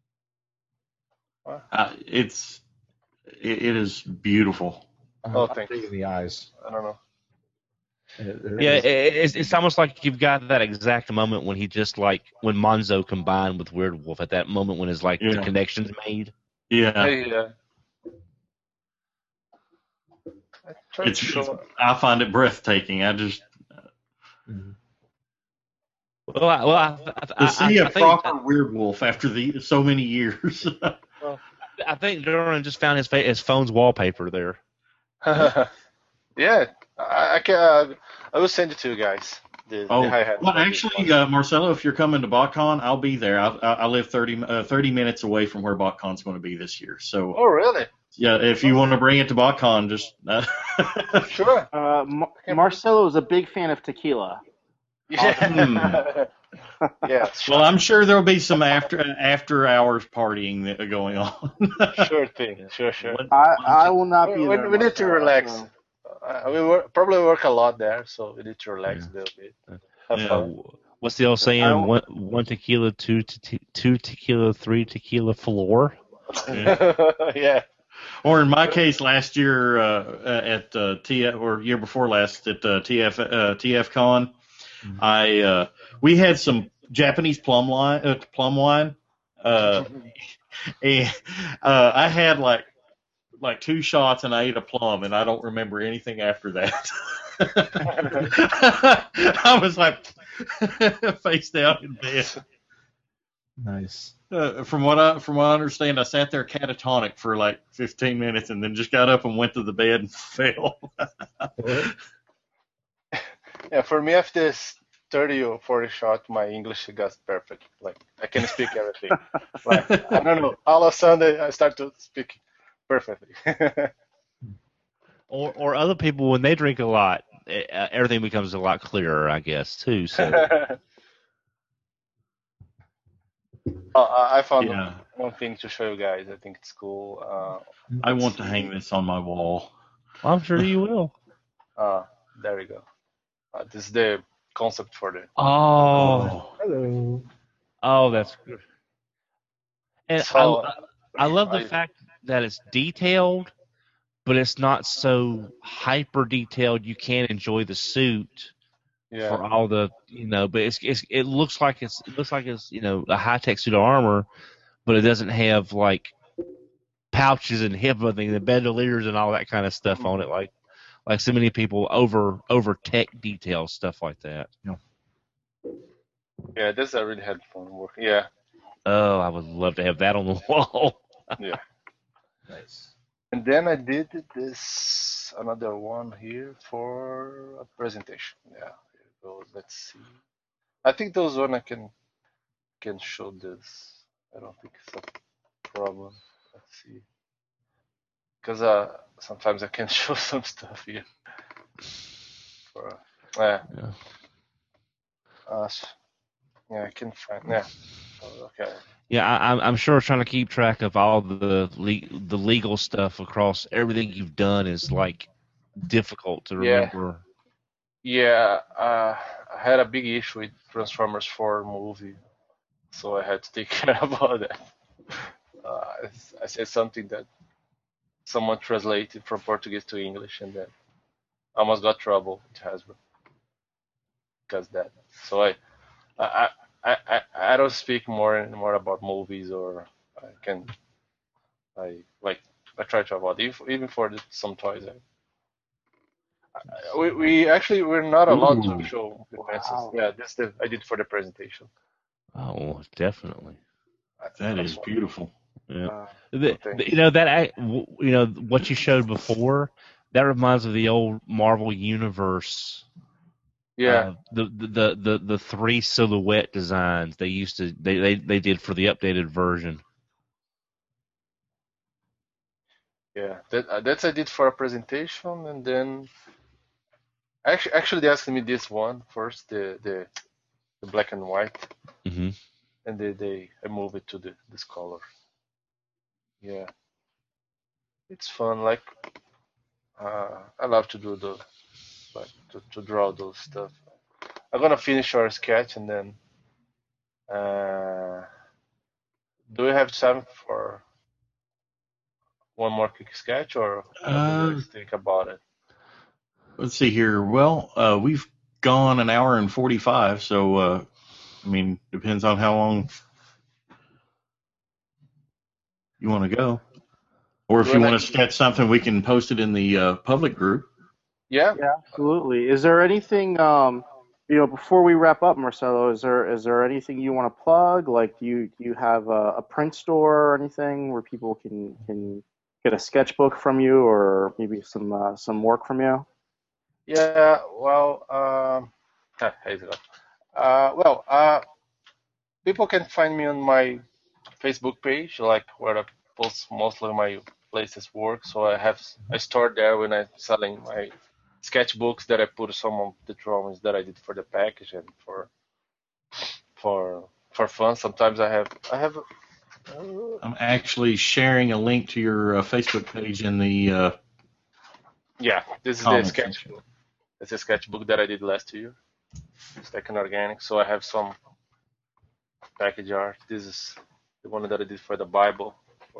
It is beautiful. Oh, I'm thanks. digging the eyes. I don't know. Yeah, it's almost like you've got that exact moment when he just like when Monzo combined with Weirdwolf at that moment when his like the Yeah. connection's made. Yeah, Yeah. I tried to show. I find it breathtaking. I just To see a proper Weirdwolf after so many years. I think Duran just found his phone's wallpaper there. Yeah, I can. I will send it to you guys. The hi-hat. Well, actually, Marcelo, if you're coming to BotCon, I'll be there. I live 30 minutes away from where BotCon's going to be this year. So, Oh, really? yeah, if you want to bring it to BotCon, just Sure. Marcelo is a big fan of tequila. Yeah. Yeah. Well, I'm sure there'll be some after hours partying going on. Sure thing. Sure. I will not be there. We need to Marcelo, relax. so- We probably work a lot there, so we need to relax a little bit. Have Yeah. fun. What's the old saying? One tequila, two tequila, three tequila floor. Yeah. Or in my case, last year at TF or year before last at TFCon, we had some Japanese plum wine. And I had like 2 shots and I ate a plum, and I don't remember anything after that. I was like face down in bed. Nice. From what I understand, I sat there catatonic for like 15 minutes and then just got up and went to the bed and fell. Yeah, for me, after this 30 or 40 shot, my English got perfect. Like, I can speak everything. Like, I don't know. All of a sudden, I start to speak perfectly. Or other people when they drink a lot, everything becomes a lot clearer, I guess, too. So I found Yeah. one thing to show you guys. I think it's cool. I want to hang this on my wall. I'm sure you will. There we go. This is the concept for the. Hello. Oh, that's good. And So, I love the fact that it's detailed, but it's not so hyper detailed. You can't enjoy the suit for all the but it looks like it's a high tech suit of armor, but it doesn't have like pouches and hip and the bandoliers and all that kind of stuff on it, like so many people over tech detail stuff like that. Yeah, this I really had fun working. Yeah. Oh, I would love to have that on the wall. Yeah. Nice. And then I did another one here for a presentation. Yeah. Here we go. Let's see. I think those one I can show this. I don't think it's a problem. Let's see. Because sometimes I can show some stuff here. Yeah, I can find. Yeah. Okay. Yeah, I'm sure trying to keep track of all the legal stuff across everything you've done is like difficult to remember. Yeah, I had a big issue with Transformers 4 movie, so I had to take care about that. I said something that someone translated from Portuguese to English, and then I almost got trouble with Hasbro because of that. So I don't speak more and more about movies, or I try to avoid even for some toys. We're not allowed to Ooh. show the pencils. Wow. Yeah, I did for the presentation. Oh, definitely. That is beautiful. Yeah. Thanks. What you showed before, that reminds me of the old Marvel Universe. Yeah, The three silhouette designs they used to they did for the updated version. yeah. That's I did for a presentation, and then actually they asked me this one first, the black and white, Mm-hmm. and I move it to this color. Yeah, it's fun. Like I love to do to draw those stuff. I'm gonna finish our sketch, and then do we have time for one more quick sketch, or what do you guys think about it? Let's see here. Well, we've gone an hour and 45, so I mean, depends on how long you want to go. Or if Do you I want have- to sketch something, we can post it in the public group. Yeah. Yeah, absolutely. Is there anything, before we wrap up, Marcelo, is there anything you want to plug? Like, do you have a print store or anything where people can get a sketchbook from you, or maybe some work from you? Yeah. Well, hey, people can find me on my Facebook page, like where I post mostly my latest work. So I start there when I'm selling my sketchbooks that I put some of the drawings that I did for the package and for fun. Sometimes I have I'm actually sharing a link to your Facebook page in the yeah, this is the comments. sketchbook. It's a sketchbook that I did last year. Second Organic. So I have some package art. This is the one that I did for the Bible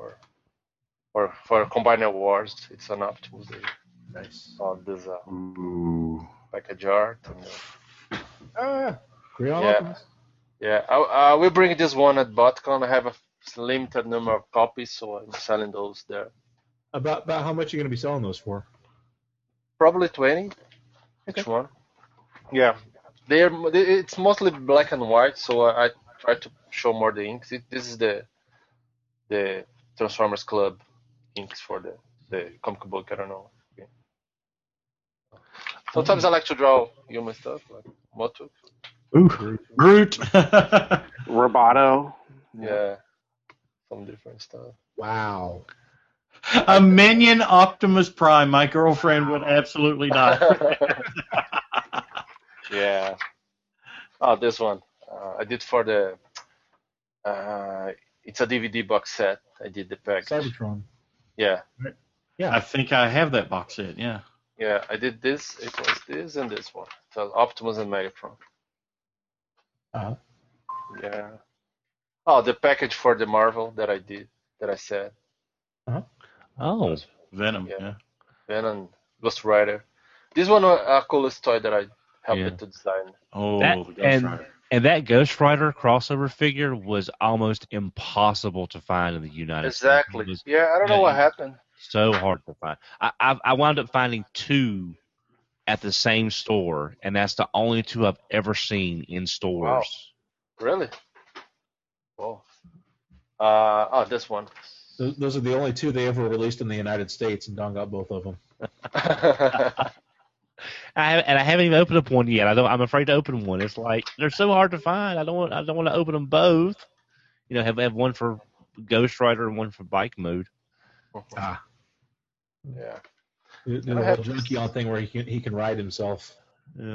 for Combiner Wars. It's an Optimus. Nice. On this Ooh. package art. And, Creon yeah. Optimus. Yeah, we bring this one at BotCon. I have a limited number of copies, so I'm selling those there. About how much are you going to be selling those for? Probably 20 each one. Yeah, it's mostly black and white, so I try to show more the inks. This is the Transformers Club inks for the comic book. I don't know. Yeah. Sometimes I like to draw human stuff like Motu. Ooh. Groot. Roboto. Yeah, some different stuff. Wow. A minion Optimus Prime. My girlfriend would absolutely not. Yeah. Oh, this one. I did for the. It's a DVD box set. I did the package. Cybertron. Yeah. I think I have that box set. Yeah. Yeah, I did this. It was this and this one. So Optimus and Megatron. Uh-huh. Yeah. Oh, the package for the Marvel that I said. Oh, Venom. Yeah. Yeah. Venom, Ghost Rider. This one a coolest toy that I helped to design. Oh, That- the Ghost Rider. and that Ghost Rider crossover figure was almost impossible to find in the United Exactly. States. It was Yeah, I don't know what happened. so hard to find. I wound up finding two at the same store, and that's the only two I've ever seen in stores. Really? Whoa. This one. Those are the only two they ever released in the United States, and Don got both of them. I haven't even opened up one yet. I'm afraid to open one. It's like they're so hard to find. I don't want to open them both. You know, have one for Ghost Rider and one for bike mode. Ah, Yeah. the whole junkie on thing where he can ride himself. Yeah.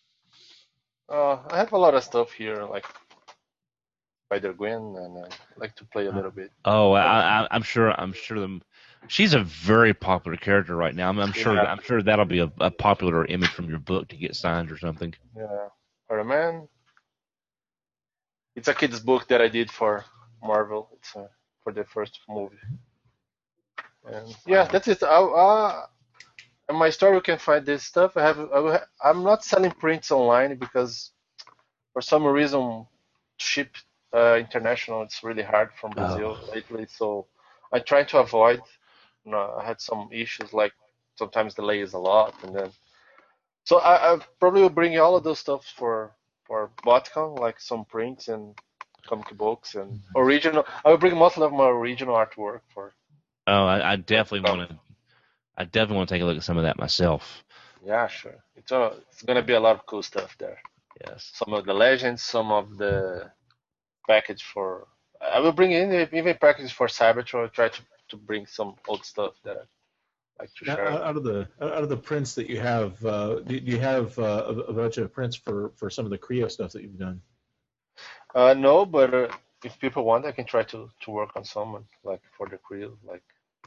I have a lot of stuff here, like Spider-Gwen, and I like to play a little bit. Oh, I'm sure them. She's a very popular character right now. I'm sure. Yeah. I'm sure that'll be a popular image from your book to get signed or something. Yeah. Spider-Man. It's a kid's book that I did for Marvel. It's for the first movie. And yeah, that's it. In my store you can find this stuff. I'm not selling prints online because for some reason ship international it's really hard from Brazil lately. So I try to avoid. I had some issues like sometimes delays a lot, and then so I probably will bring all of those stuff for BotCon, like some prints and comic books and original. I will bring most of my original artwork for. Oh, I definitely want to. I definitely want to take a look at some of that myself. Yeah, sure. It's gonna be a lot of cool stuff there. Yes. Some of the legends, some of the package for. I will bring in even packages for Cybertron. Try to bring some old stuff that I like to share. Out of the prints that you have, do you have a bunch of prints for some of the Creo stuff that you've done? No, but if people want, I can try to work on some like for the Creo, like.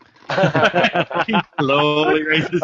Slowly raises.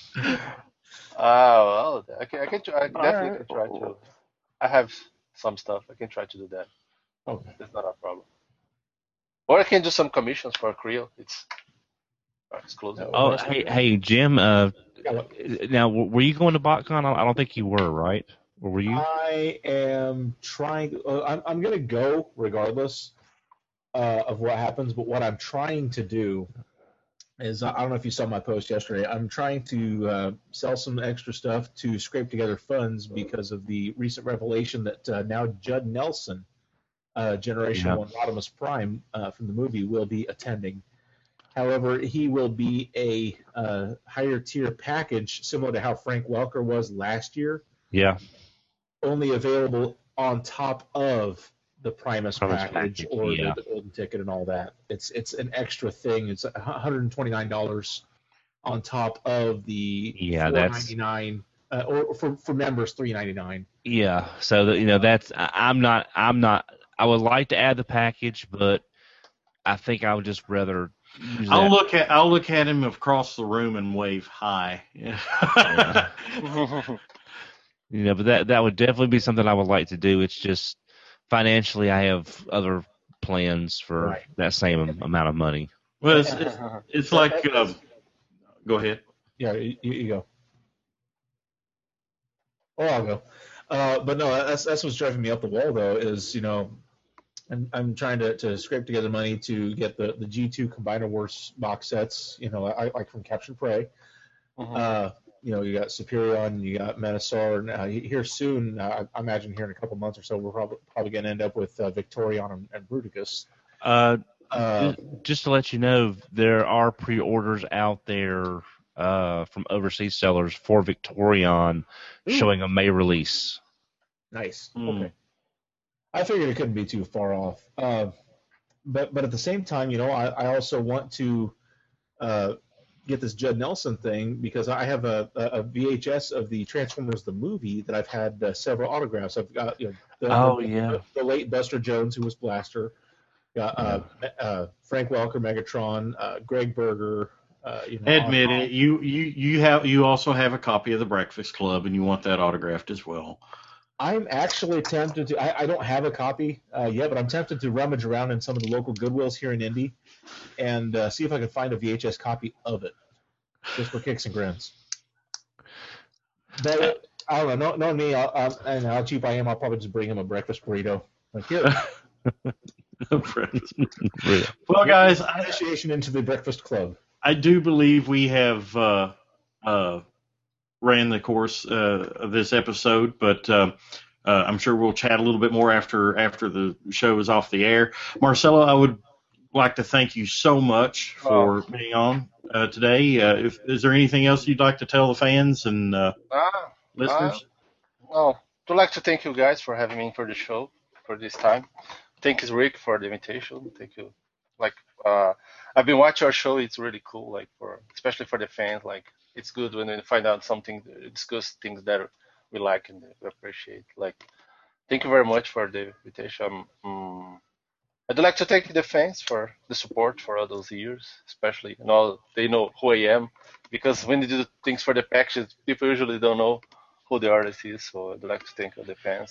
Well, I definitely can try to. I have some stuff. I can try to do that. Okay. That's not a problem. Or I can do some commissions for Creo. It's exclusive. Oh, hey, Jim. Now, were you going to BotCon? I don't think you were, right? Or were you? I am trying. I'm going to go regardless of what happens. But what I'm trying to do is, I don't know if you saw my post yesterday. I'm trying to sell some extra stuff to scrape together funds because of the recent revelation that now Judd Nelson, Generation 1 Rodimus Prime from the movie, will be attending. However, he will be a higher tier package, similar to how Frank Welker was last year. Yeah. Only available on top of the Primus package or the golden ticket and all that. It's an extra thing. It's $129 on top of the $499 or for members $399. Yeah. So that's I'm not. I would like to add the package, but I think I would just rather. I'll look at him across the room and wave hi. Yeah. But that would definitely be something I would like to do. It's just financially, I have other plans for that same amount of money. Well, it's like. Go ahead. Yeah, you go. Oh, I'll go. But no, that's what's driving me up the wall, though. Is I'm trying to scrape together money to get the G2 Combiner Wars box sets. I like from Captured Prey. You got Superion, you got Menasor. Here soon, I imagine here in a couple months or so, we're probably going to end up with Victorion and Bruticus. Just to let you know, there are pre-orders out there from overseas sellers for Victorion showing a May release. Nice. Okay. I figured it couldn't be too far off. But at the same time, I also want to get this Judd Nelson thing because I have a VHS of the Transformers the movie that I've had several autographs. I've got the late Buster Jones, who was Blaster, got Frank Welker, Megatron, Greg Berger. Admit it, you also have a copy of the Breakfast Club, and you want that autographed as well. I'm actually tempted to. I don't have a copy yet, but I'm tempted to rummage around in some of the local Goodwills here in Indy and see if I can find a VHS copy of it, just for kicks and grins. But I don't know. Knowing me, and how cheap I am, I'll probably just bring him a breakfast burrito. Like, yeah. Well, guys, initiation into the Breakfast Club. I do believe we have ran the course of this episode, but I'm sure we'll chat a little bit more after the show is off the air. Marcelo, I would like to thank you so much for being on today. Is there anything else you'd like to tell the fans and listeners? I'd like to thank you guys for having me for the show for this time. Thank you, Rick, for the invitation. Thank you. I've been watching our show. It's really cool, especially for the fans. It's good when they find out something, discuss things that we like and we appreciate. Thank you very much for the invitation. I'd like to thank the fans for the support for all those years, especially, they know who I am, because when they do things for the packages, people usually don't know who the artist is, so I'd like to thank all the fans.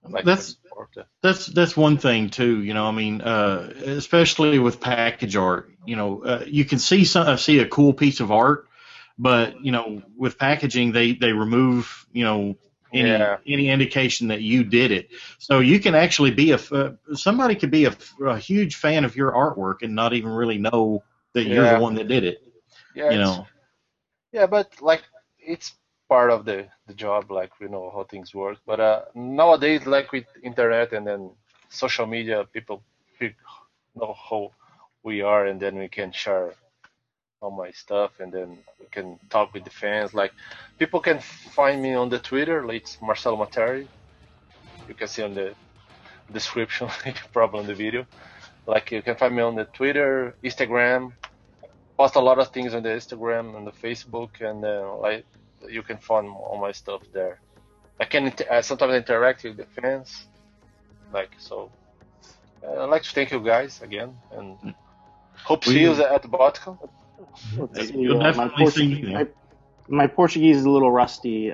That's one thing too. You know, I mean, especially with package art. You know, you can see a cool piece of art, but you know, with packaging, they remove any indication that you did it. So you can actually be somebody could be a huge fan of your artwork and not even really know that you're the one that did it. Yeah, you know. Yeah, but like it's part of the job, like we know how things work. But nowadays, like with internet and then social media, people know how we are, and then we can share all my stuff, and then we can talk with the fans. Like people can find me on the Twitter, like it's Marcelo Materi. You can see on the description, probably on the video. Like you can find me on the Twitter, Instagram. Post a lot of things on the Instagram and the Facebook, and like you can find all my stuff there. I can sometimes interact with the fans, like so. I'd like to thank you guys again, and hope to see you at the BotCon. Let's see, my Portuguese is a little rusty.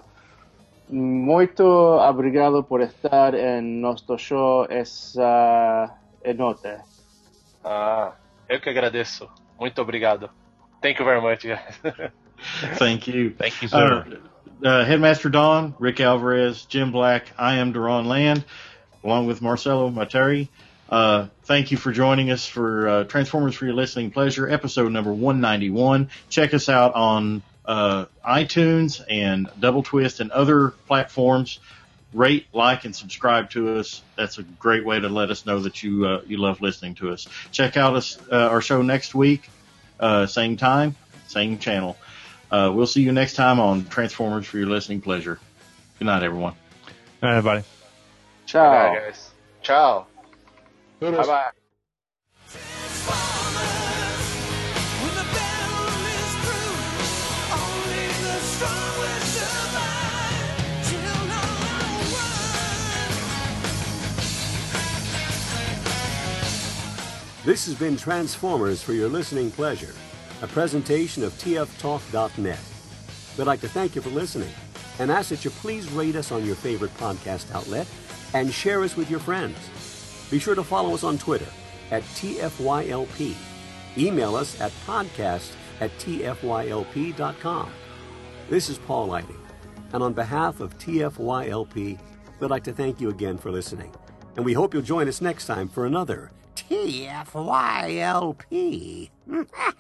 Muito obrigado por estar en nuestro show essa noite. Eu que agradeço. Muito obrigado. Thank you very much, guys. Thank you. Thank you, sir. Headmaster Don, Rick Alvarez, Jim Black, I am Duran Land, along with Marcelo Materi. Thank you for joining us for Transformers for Your Listening Pleasure, episode number 191. Check us out on iTunes and Double Twist and other platforms. Rate, like, and subscribe to us. That's a great way to let us know that you love listening to us. Check out our show next week, same time, same channel. We'll see you next time on Transformers for Your Listening Pleasure. Good night, everyone. Good night, everybody. Ciao. Bye, guys. Ciao. Bye-bye. When the battle is through, only the strong will survive. Till no one. This has been Transformers for Your Listening Pleasure, a presentation of tftalk.net. We'd like to thank you for listening and ask that you please rate us on your favorite podcast outlet and share us with your friends. Be sure to follow us on Twitter at TFYLP. Email us at podcast@tfylp.com. This is Paul Lighting, and on behalf of TFYLP, we'd like to thank you again for listening. And we hope you'll join us next time for another TFYLP.